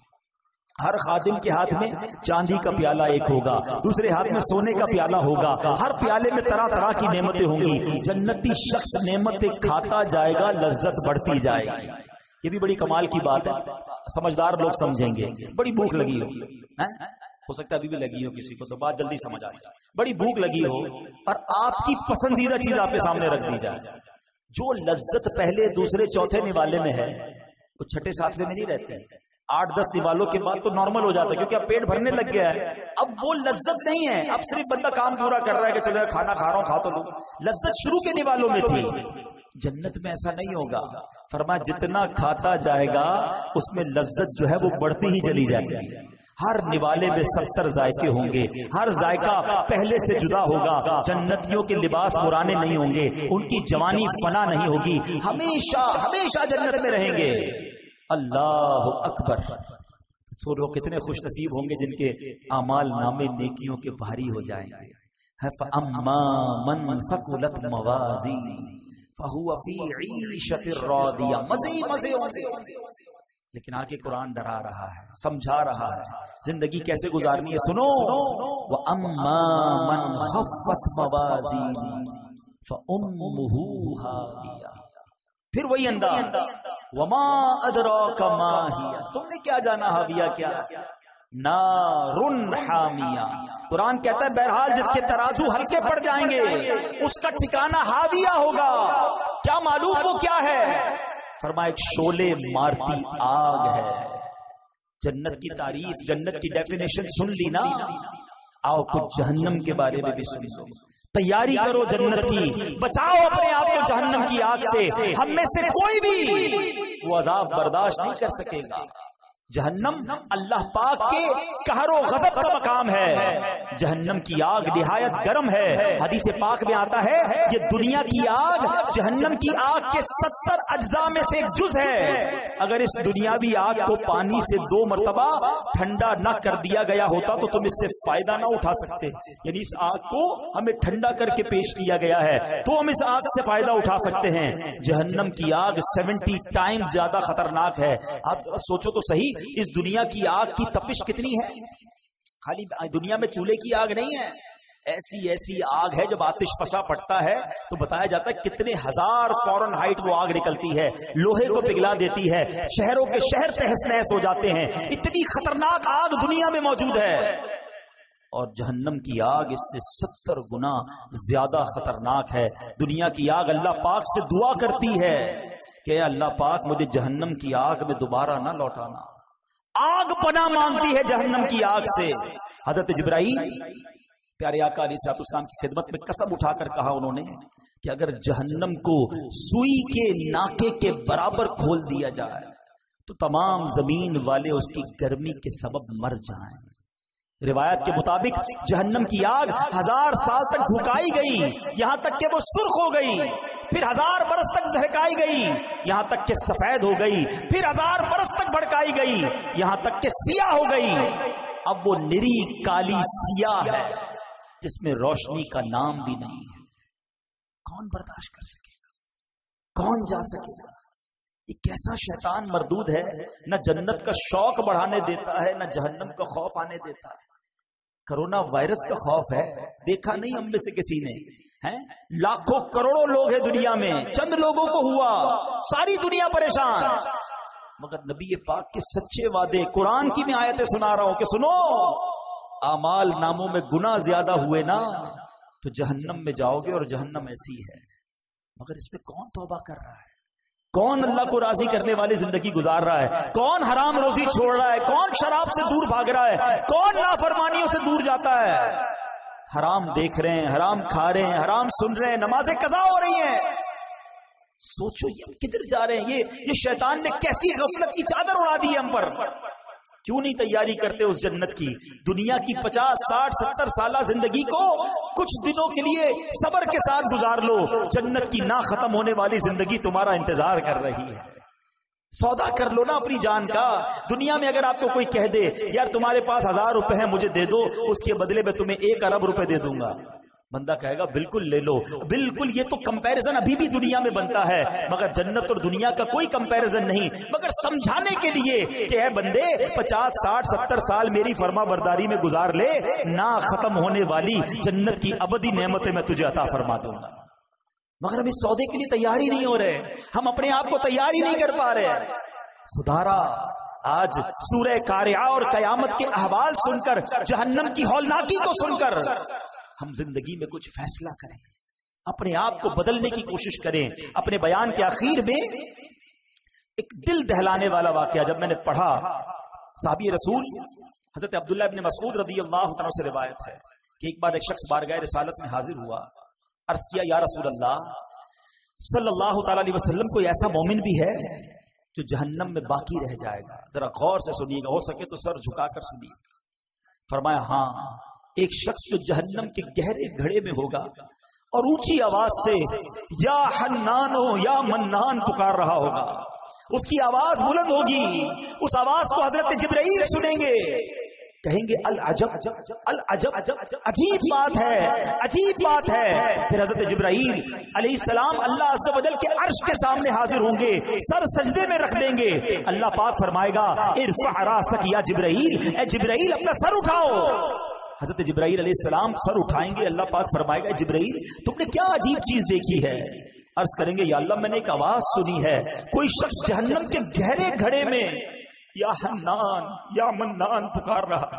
ہر خادم کے ہاتھ میں چاندی کا پیالہ ایک ہوگا, دوسرے ہاتھ میں سونے کا پیالہ ہوگا. ہر پیالے میں طرح طرح کی نعمتیں ہوں گی. جنتی شخص نعمتیں کھاتا جائے گا, لذت بڑھتی جائے گی. یہ بھی بڑی کمال کی بات ہے, سمجھدار لوگ سمجھیں گے. بڑی بھوک لگی ہو, ہو سکتا ہے ابھی بھی لگی ہو کسی کو, تو بات جلدی سمجھ آ جائے. بڑی بھوک لگی ہو اور آپ کی پسندیدہ چیز آپ کے سامنے رکھ دی جائے. جو لذت پہلے دوسرے چوتھے نوالے میں ہے وہ چھٹے ساتویں میں نہیں رہتے. آٹھ دس نوالوں کے بعد تو نارمل ہو جاتا ہے, کیونکہ اب پیٹ بھرنے لگ گیا ہے. اب وہ لذت نہیں ہے, اب صرف بندہ کام پورا کر رہا ہے کہ چلو کھانا کھا رہا ہوں, کھا تو لوں. لذت شروع کے نوالوں میں تھی. جنت میں ایسا نہیں ہوگا. فرمایا جتنا کھاتا جائے گا اس میں لذت جو ہے وہ بڑھتی ہی چلی جائے گی. ہر نوالے میں ستر ذائقے ہوں گے, ہر ذائقہ پہلے سے جدا ہوگا. جنتیوں کے لباس پرانے نہیں ہوں گے, ان کی جوانی فنا نہیں ہوگی, ہمیشہ ہمیشہ جنت میں رہیں گے. اللہ اکبر. سو لوگ کتنے خوش نصیب ہوں گے جن کے اعمال نامے نیکیوں کے بھاری ہو جائیں گے. فَأَمَّا مَنْ ثَقُلَتْ مَوَازِينُهُ فَهُوَ فِي عِيشَةٍ رَاضِيَةٍ. مزے مزے مزے. لیکن آگے قرآن ڈرا رہا ہے, سمجھا رہا ہے زندگی کیسے گزارنی ہے. سنو, وَأَمَّا مَنْ خَفَّتْ مَوَازِينُهُ فَأُمُّهُ هَاوِيَةٌ. پھر وہی انداز, وما ادراک ما ہی, تم نے کیا جانا ہاویہ کیا؟ نارن حامیہ. قرآن کہتا ہے بہرحال جس کے ترازو ہلکے پڑ جائیں گے اس کا ٹھکانہ ہاویہ ہوگا. کیا معلوم وہ کیا ہے؟ فرمایا ایک شعلے مارتی آگ ہے. جنت کی تعریف, جنت کی ڈیفینیشن سن لی نا. آؤ کچھ جہنم کے بارے میں بھی سن لو. تیاری کرو جنت کی, بچاؤ اپنے آپ کو جہنم کی آگ سے. ہم میں سے کوئی بھی وہ عذاب برداشت نہیں کر سکے گا. جہنم اللہ پاک کے قہر و غضب کا مقام ہے. جہنم کی آگ نہایت گرم ہے. حدیث پاک میں آتا ہے یہ دنیا کی آگ جہنم کی آگ کے ستر اجزاء میں سے ایک جز ہے. اگر اس دنیاوی آگ کو پانی سے دو مرتبہ ٹھنڈا نہ کر دیا گیا ہوتا تو تم اس سے فائدہ نہ اٹھا سکتے. یعنی اس آگ کو ہمیں ٹھنڈا کر کے پیش کیا گیا ہے تو ہم اس آگ سے فائدہ اٹھا سکتے ہیں. جہنم کی آگ سیونٹی ٹائم زیادہ خطرناک ہے. آپ سوچو تو صحیح, اس دنیا کی آگ کی تپش کتنی ہے. خالی دنیا میں چولہے کی آگ نہیں ہے, ایسی ایسی آگ ہے جب آتش فشاں پڑتا ہے تو بتایا جاتا ہے کتنے ہزار فارن ہائٹ وہ آگ نکلتی ہے, لوہے کو پگھلا دیتی ہے, شہروں کے شہر تہس نہس ہو جاتے ہیں. اتنی خطرناک آگ دنیا میں موجود ہے. اور جہنم کی آگ اس سے ستر گنا زیادہ خطرناک ہے. دنیا کی آگ اللہ پاک سے دعا کرتی ہے کہ اللہ پاک مجھے جہنم کی آگ میں دوبارہ نہ لوٹانا. آگ پناہ مانگتی ہے جہنم کی آگ سے. حضرت جبرائیل پیارے آقا علیہ الصلوۃ والسلام کی خدمت میں قسم اٹھا کر کہا انہوں نے کہ اگر جہنم کو سوئی کے ناکے کے برابر کھول دیا جائے تو تمام زمین والے اس کی گرمی کے سبب مر جائیں. روایت کے مطابق جہنم کی آگ ہزار سال تک بھکائی گئی، یہاں تک کہ وہ سرخ ہو گئی، پھر ہزار برس تک دہکائی گئی، یہاں تک کہ سفید ہو گئی، پھر ہزار برس تک بھڑکائی گئی، یہاں تک کہ سیاہ ہو گئی۔ اب وہ نری کالی سیاہ ہے جس میں روشنی کا نام بھی نہیں ہے۔ کون برداشت کر سکے گا؟ کون جا سکے گا؟ یہ کیسا شیطان مردود ہے، نہ جنت کا شوق بڑھانے دیتا ہے نہ جہنم کا خوف آنے دیتا ہے۔ کرونا وائرس کا خوف ہے، دیکھا نہیں ہم میں سے کسی نے؟ ہیں لاکھوں کروڑوں لوگ ہیں دنیا میں، چند لوگوں کو ہوا، ساری دنیا پریشان، مگر نبی پاک کے سچے وعدے، قرآن کی میں آیتیں سنا رہا ہوں کہ سنو، اعمال ناموں میں گناہ زیادہ ہوئے نا تو جہنم میں جاؤ گے، اور جہنم ایسی ہے۔ مگر اس میں کون توبہ کر رہا ہے؟ کون اللہ کو راضی کرنے والی زندگی گزار رہا ہے؟ کون حرام روزی چھوڑ رہا ہے؟ کون شراب سے دور بھاگ رہا ہے؟ کون نافرمانیوں سے دور جاتا ہے؟ حرام دیکھ رہے ہیں، حرام کھا رہے ہیں، حرام سن رہے ہیں، نمازیں قضا ہو رہی ہیں۔ سوچو یہ کدھر جا رہے ہیں؟ یہ یہ شیطان نے کیسی غفلت کی چادر اڑا دی ہے ہم پر۔ کیوں نہیں تیاری کرتے اس جنت کی؟ دنیا کی پچاس ساٹھ ستر سالہ زندگی کو کچھ دنوں کے لیے صبر کے ساتھ گزار لو، جنت کی نہ ختم ہونے والی زندگی تمہارا انتظار کر رہی ہے۔ سودا کر لو نا اپنی جان کا۔ دنیا میں اگر آپ کو کوئی کہہ دے یار تمہارے پاس ہزار روپے ہیں مجھے دے دو، اس کے بدلے میں تمہیں ایک ارب روپے دے دوں گا، بندہ کہے گا بالکل لے لو۔ بالکل، یہ تو کمپیریزن ابھی بھی دنیا میں بنتا ہے، مگر جنت اور دنیا کا کوئی کمپیریزن نہیں، مگر سمجھانے کے لیے کہ اے بندے پچاس ساٹھ ستر سال میری فرما برداری میں گزار لے، نہ ختم ہونے والی جنت کی ابدی نعمتیں میں تجھے عطا فرما دوں گا۔ مگر ہم اس سودے کے لیے تیار ہی نہیں ہو رہے، ہم اپنے آپ کو تیار ہی نہیں کر پا رہے۔ خدا را آج سورہ قارعہ اور قیامت کے احوال سن کر، جہنم کی ہولناکی کو سن کر ہم زندگی میں کچھ فیصلہ کریں، اپنے آپ کو بدلنے کی کوشش کریں۔ اپنے بیان کے آخر میں ایک دل دہلانے والا واقعہ جب میں نے پڑھا، صحابی رسول حضرت عبداللہ ابن مسعود رضی اللہ عنہ سے روایت ہے کہ ایک بار ایک شخص بارگاہ رسالت میں حاضر ہوا، عرض کیا یا رسول اللہ صلی اللہ تعالی علیہ وسلم، کوئی ایسا مومن بھی ہے جو جہنم میں باقی رہ جائے گا؟ ذرا غور سے سنیے گا، ہو سکے تو سر جھکا کر سنیے۔ فرمایا ہاں، ایک شخص جو جہنم کے گہرے گھڑے میں ہوگا اور اونچی آواز سے یا حنان ہو یا منان پکار رہا ہوگا، اس کی آواز بلند ہوگی، اس آواز کو حضرت جبرائیل سنیں گے، کہیں گے العجب العجب، عجیب بات ہے، عجیب بات ہے۔ پھر حضرت جبرائیل علیہ السلام اللہ عز و جل کے عرش کے سامنے حاضر ہوں گے، سر سجدے میں رکھ دیں گے۔ اللہ پاک فرمائے گا ارفع راسک یا جبرائیل، اے جبرائیل اپنا سر اٹھاؤ۔ حضرت جبرائیل علیہ السلام سر اٹھائیں گے، اللہ پاک فرمائے گا جبرائیل تم نے کیا عجیب چیز دیکھی ہے؟ عرض کریں گے یا اللہ میں نے ایک آواز سنی ہے، کوئی شخص جہنم کے گہرے گھڑے میں یا حنان یا منان پکار رہا۔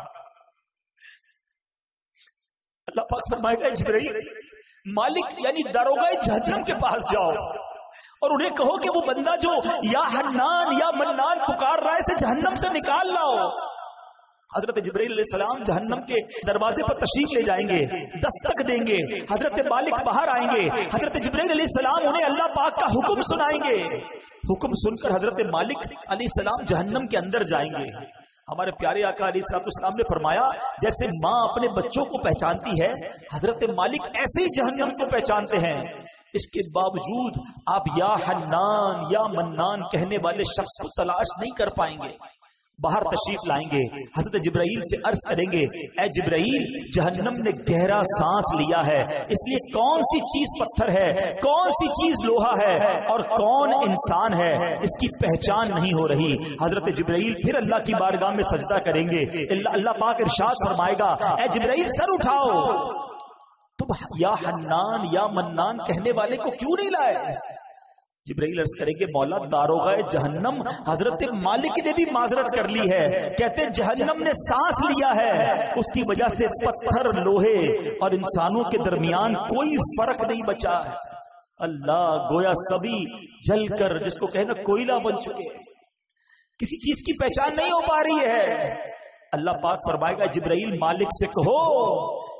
اللہ پاک فرمائے گا جبرائیل مالک یعنی داروغہ جہنم کے پاس جاؤ اور انہیں کہو کہ وہ بندہ جو یا حنان یا منان پکار رہا ہے اسے جہنم سے نکال لاؤ۔ حضرت جبرائیل علیہ السلام جہنم کے دروازے پر تشریف لے جائیں گے، دستک دیں گے، حضرت مالک باہر آئیں گے، حضرت جبرائیل علیہ السلام انہیں اللہ پاک کا حکم سنائیں گے، حکم سن کر حضرت مالک علیہ السلام جہنم کے اندر جائیں گے۔ ہمارے پیارے آقا علیہ الصلوۃ والسلام نے فرمایا جیسے ماں اپنے بچوں کو پہچانتی ہے، حضرت مالک ایسے ہی جہنم کو پہچانتے ہیں۔ اس کے باوجود آپ یا حنان یا منان کہنے والے شخص کو تلاش نہیں کر پائیں گے۔ باہر تشریف لائیں گے، حضرت جبرائیل سے عرض کریں گے اے جبرائیل جہنم نے گہرا سانس لیا ہے، اس لیے کون سی چیز پتھر ہے، کون سی چیز لوہا ہے اور کون انسان ہے اس کی پہچان نہیں ہو رہی۔ حضرت جبرائیل پھر اللہ کی بارگاہ میں سجدہ کریں گے، اللہ پاک ارشاد فرمائے گا اے جبرائیل سر اٹھاؤ، تم یا حنان یا منان کہنے والے کو کیوں نہیں لائے؟ جبرائیل عرض کریں گے مولا داروغہ جہنم حضرت مالک نے بھی معذرت کر لی ہے، کہتے ہیں جہنم نے سانس لیا ہے، اس کی وجہ سے پتھر لوہے اور انسانوں کے درمیان کوئی فرق نہیں بچا۔ اللہ گویا سبھی جل کر جس کو کہنا کوئلہ بن چکے، کسی چیز کی پہچان نہیں ہو پا رہی ہے۔ اللہ پاک فرمائے گا جبرائیل مالک سے کہو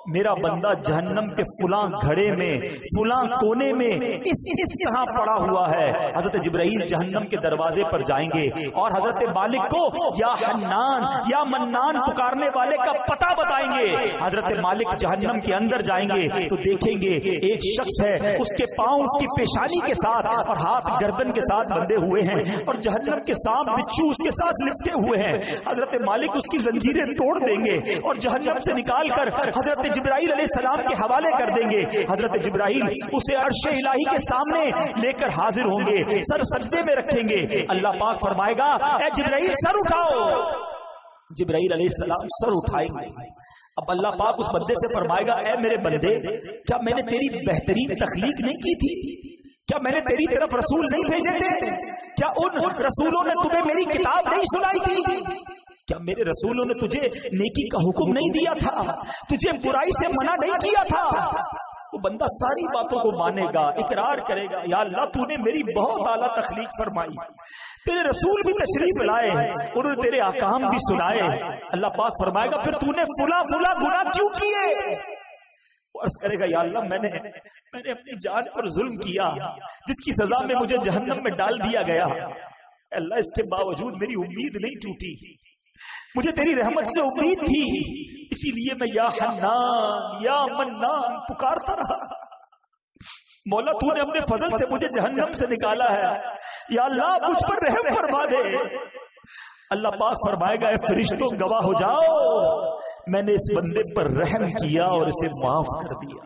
میرا بندہ جہنم کے فلاں گھڑے میں فلاں کونے میں اس اس طرح پڑا ہوا ہے. حضرت جبرائیل جہنم کے دروازے پر جائیں گے اور حضرت مالک کو یا حنان یا منان پکارنے والے کا پتہ بتائیں گے. حضرت مالک جہنم کے اندر جائیں گے تو دیکھیں گے ایک شخص ہے, اس کے پاؤں اس کی پیشانی کے ساتھ اور ہاتھ گردن کے ساتھ بندھے ہوئے ہیں اور جہنم کے سانپ بچھو اس کے ساتھ لپٹے ہوئے ہیں. حضرت مالک اس کی زنجیریں توڑ دیں گے اور جہنم سے نکال کر حضرت جبرائیل علیہ السلام کے حوالے کر دیں گے. حضرت جبرائیل اسے عرش الہی کے سامنے لے کر حاضر ہوں گے, سر سجدے میں رکھیں گے. اللہ پاک فرمائے گا اے جبرائیل سر اٹھاؤ. جبرائیل علیہ السلام سر اٹھائیں گے. اب اللہ پاک اس بندے سے فرمائے گا اے میرے بندے, کیا میں نے تیری بہترین تخلیق نہیں کی تھی؟ کیا میں نے تیری طرف رسول نہیں بھیجے تھے؟ کیا ان رسولوں نے تمہیں میری کتاب نہیں سنائی تھی؟ کیا میرے رسولوں نے تجھے نیکی کا حکم نہیں دیا تھا؟ تجھے برائی سے منع نہیں کیا تھا؟ وہ بندہ ساری باتوں کو مانے گا, اقرار کرے گا یا اللہ تو نے میری بہت اعلیٰ تخلیق فرمائی, تیرے رسول بھی تشریف لائے, انہوں نے تیرے احکام بھی سنائے. اللہ پاک فرمائے گا پھر تو نے فلاں فلاں گناہ کیوں کیے؟ وہ عرض کرے گا یا اللہ میں نے میں نے اپنی جان پر ظلم کیا جس کی سزا میں مجھے جہنم میں ڈال دیا گیا. اللہ اس کے باوجود میری امید نہیں ٹوٹی, مجھے تیری رحمت سے امید تھی, اسی لیے میں یا حنان یا منان پکارتا رہا. مولا تو نے اپنے فضل سے مجھے جہنم سے نکالا ہے, یا اللہ مجھ پر رحم فرما دے. اللہ پاک فرمائے گا اے فرشتوں گواہ ہو جاؤ, میں نے اس بندے پر رحم کیا اور اسے معاف کر دیا.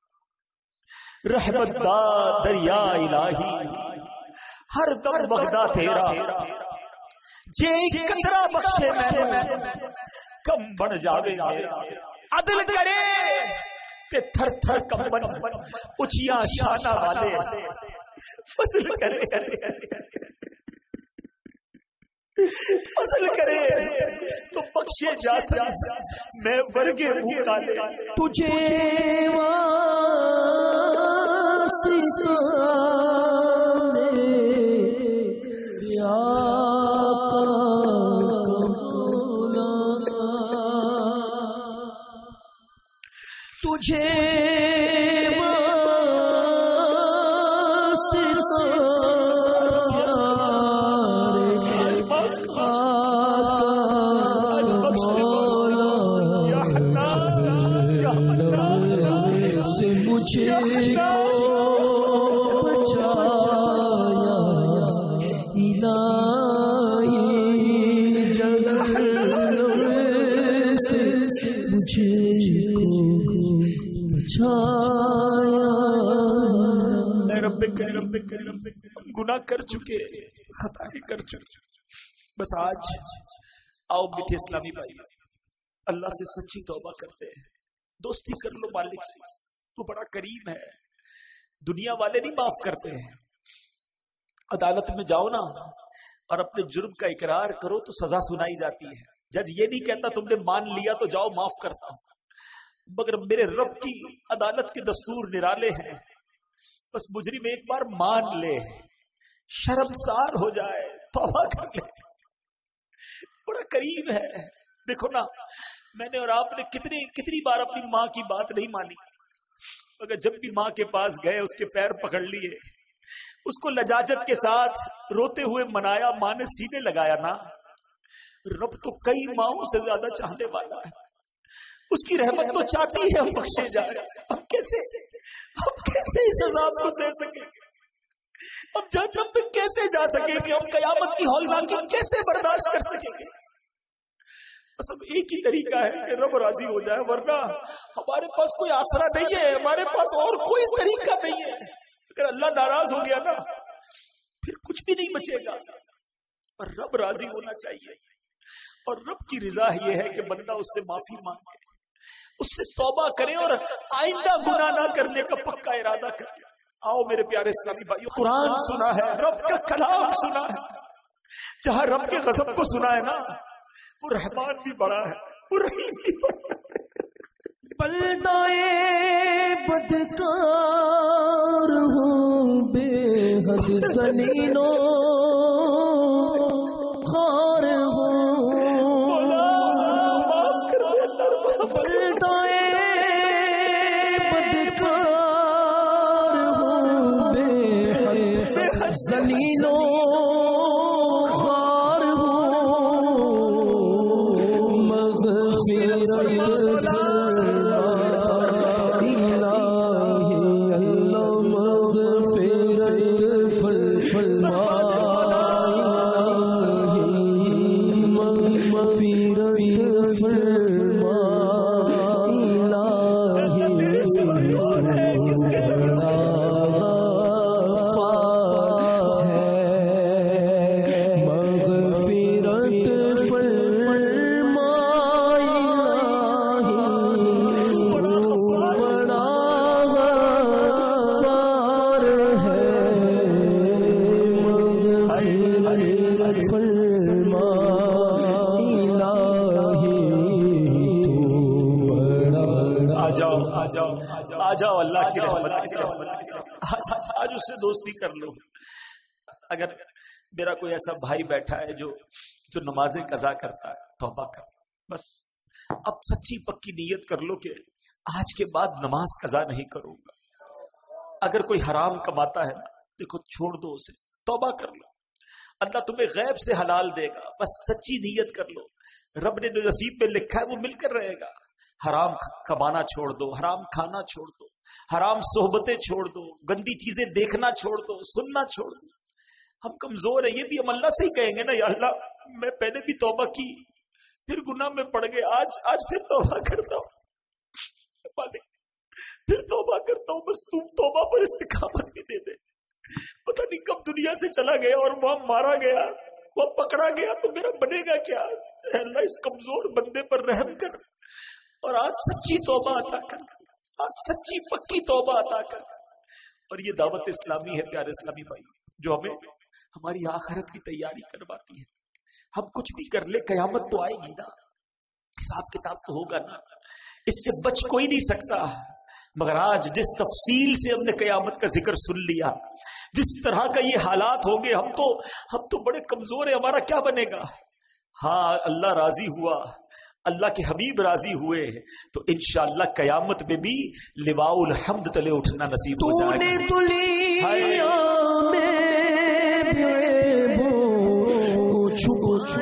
رحمت دا دریا الہی ہر دم بغدہ تیرا, جے کترا بخشے میں کم بڑھ جاوے گے. عدل کرے تے تھر تھر کمبن اچھیاں شانہ والے, فضل کرے فضل کرے تو بخشے جا سکے. میں ورگے بھوکا لے تجھے تجھے گناہ کر چکے, خطائیں کر چکے. بس آج آؤ میٹھے اسلامی بھائی اللہ سے سچی توبہ کرتے ہیں, دوستی کر لو مالک سے, تو بڑا کریم ہے. دنیا والے نہیں معاف کرتے ہیں. عدالت میں جاؤ نا اور اپنے جرم کا اقرار کرو تو سزا سنائی جاتی ہے. جج یہ نہیں کہتا تم نے مان لیا تو جاؤ معاف کرتا ہوں, مگر میرے رب کی عدالت کے دستور نرالے ہیں. بس مجرم ایک بار مان لے, شرمسار ہو جائے, توبہ کر لے. بڑا قریب ہے. دیکھو نا میں نے اور آپ نے کتنی کتنی بار اپنی ماں کی بات نہیں مانی, مگر جب بھی ماں کے پاس گئے اس کے پیر پکڑ لیے, اس کو لجاجت کے ساتھ روتے ہوئے منایا, ماں نے سینے لگایا نا. رب تو کئی ماؤں سے زیادہ چاہنے والا ہے, اس کی رحمت تو چاہتی ہے ہم بخشے جائے. ہم کیسے ہم کیسے اس عذاب کو سہ سکیں, ہم جہنم پہ کیسے جا سکیں گے, ہم قیامت کی ہولناکی کیسے برداشت کر سکیں گے. بس اب ایک ہی طریقہ ہے کہ رب راضی ہو جائے, ورنہ ہمارے پاس کوئی آسرا نہیں ہے, ہمارے پاس اور کوئی طریقہ نہیں ہے. اگر اللہ ناراض ہو گیا نا پھر کچھ بھی نہیں بچے گا. اور رب راضی ہونا چاہیے, اور رب کی رضا یہ ہے کہ بندہ اس سے معافی مانگے, اس سے توبہ کرے اور آئندہ گناہ نہ کرنے کا پکا ارادہ کرے. آؤ میرے پیارے اسلامی بھائیو, قرآن سنا ہے, رب کا کلام سنا ہے. جہاں رب کے غضب کو سنا ہے نا وہ رحمان بھی بڑا ہے, وہ رحیم بھی بڑا ہے. بلدائے بدکار ہوں بے حد سنینو خار ہوں, بلدائے آج اس سے دوستی کر لو. اگر میرا کوئی ایسا بھائی بیٹھا ہے جو جو نمازیں قضا کرتا ہے، توبہ کر. بس اب سچی پکی نیت کر لو کہ آج کے بعد نماز قضا نہیں کروں گا. اگر کوئی حرام کماتا ہے نا، دیکھو چھوڑ دو اسے، توبہ کر لو. اللہ تمہیں غیب سے حلال دے گا، بس سچی نیت کر لو. رب نے نصیب میں لکھا ہے وہ مل کر رہے گا. حرام کمانا چھوڑ دو، حرام کھانا چھوڑ دو، حرام صحبتیں چھوڑ دو، گندی چیزیں دیکھنا چھوڑ دو، سننا چھوڑ دو. ہم کمزور ہیں، یہ بھی ہم اللہ سے ہی کہیں گے نا، یا اللہ میں پہلے بھی توبہ کی، پھر گناہ میں پڑ گئے، آج آج پھر توبہ کرتا ہوں، پھر توبہ کرتا ہوں. بس تم توبہ پر استقامت بھی دے دے. پتہ نہیں کب دنیا سے چلا گیا اور وہاں مارا گیا، وہ پکڑا گیا تو میرا بنے گا کیا؟ اے اللہ اس کمزور بندے پر رحم کر اور آج سچی توبہ عطا کر، آج سچی پکی توبہ عطا کر. اور یہ دعوت اسلامی ہے پیارے اسلامی بھائی، جو ہمیں ہماری آخرت کی تیاری کرواتی ہے. ہم کچھ بھی کر لے، قیامت تو آئے گی نا، حساب کتاب تو ہوگا نا، اس سے بچ کوئی نہیں سکتا. مگر آج جس تفصیل سے ہم نے قیامت کا ذکر سن لیا، جس طرح کا یہ حالات ہوں گے، ہم تو ہم تو بڑے کمزور ہیں، ہمارا کیا بنے گا؟ ہاں اللہ راضی ہوا، اللہ کے حبیب راضی ہوئے تو انشاءاللہ قیامت میں بھی لواء الحمد تلے اٹھنا نصیب ہو جائے گا. کچھ کچھ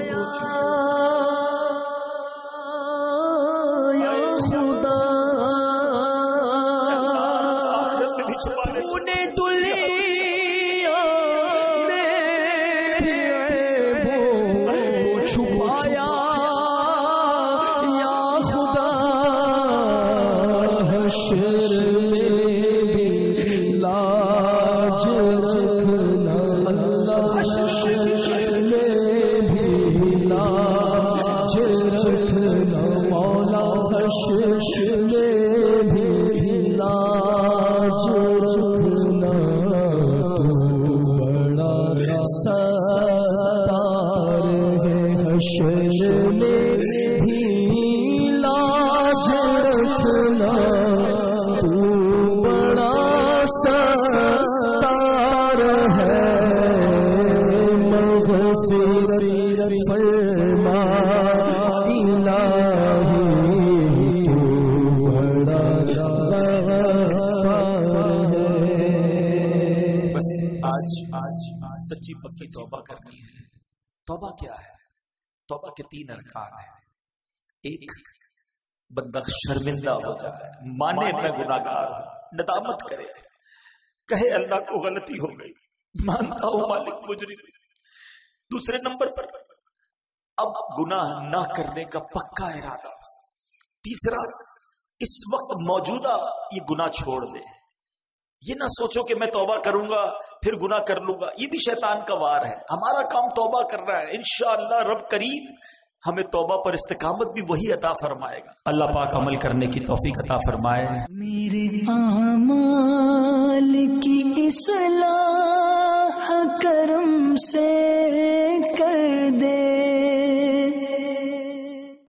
سچی پکی توبہ کرنی ہے. توبہ کیا ہے؟ توبہ کے تین ارکان ہیں. ایک، بندہ شرمندہ ہو جائے، مانے میں گناہگار ہوں، ندامت کرے، کہے اللہ کو غلطی ہو گئی، مانتا ہوں مالک مجرم. دوسرے نمبر پر اب گناہ نہ کرنے کا پکا ارادہ. تیسرا، اس وقت موجودہ یہ گناہ چھوڑ دے. یہ نہ سوچو کہ میں توبہ کروں گا پھر گناہ کر لوں گا، یہ بھی شیطان کا وار ہے. ہمارا کام توبہ کرنا ہے. انشاءاللہ رب کریم ہمیں توبہ پر استقامت بھی وہی عطا فرمائے گا. اللہ پاک عمل کرنے کی توفیق عطا فرمائے. میرے اعمال کی اصلاح کرم سے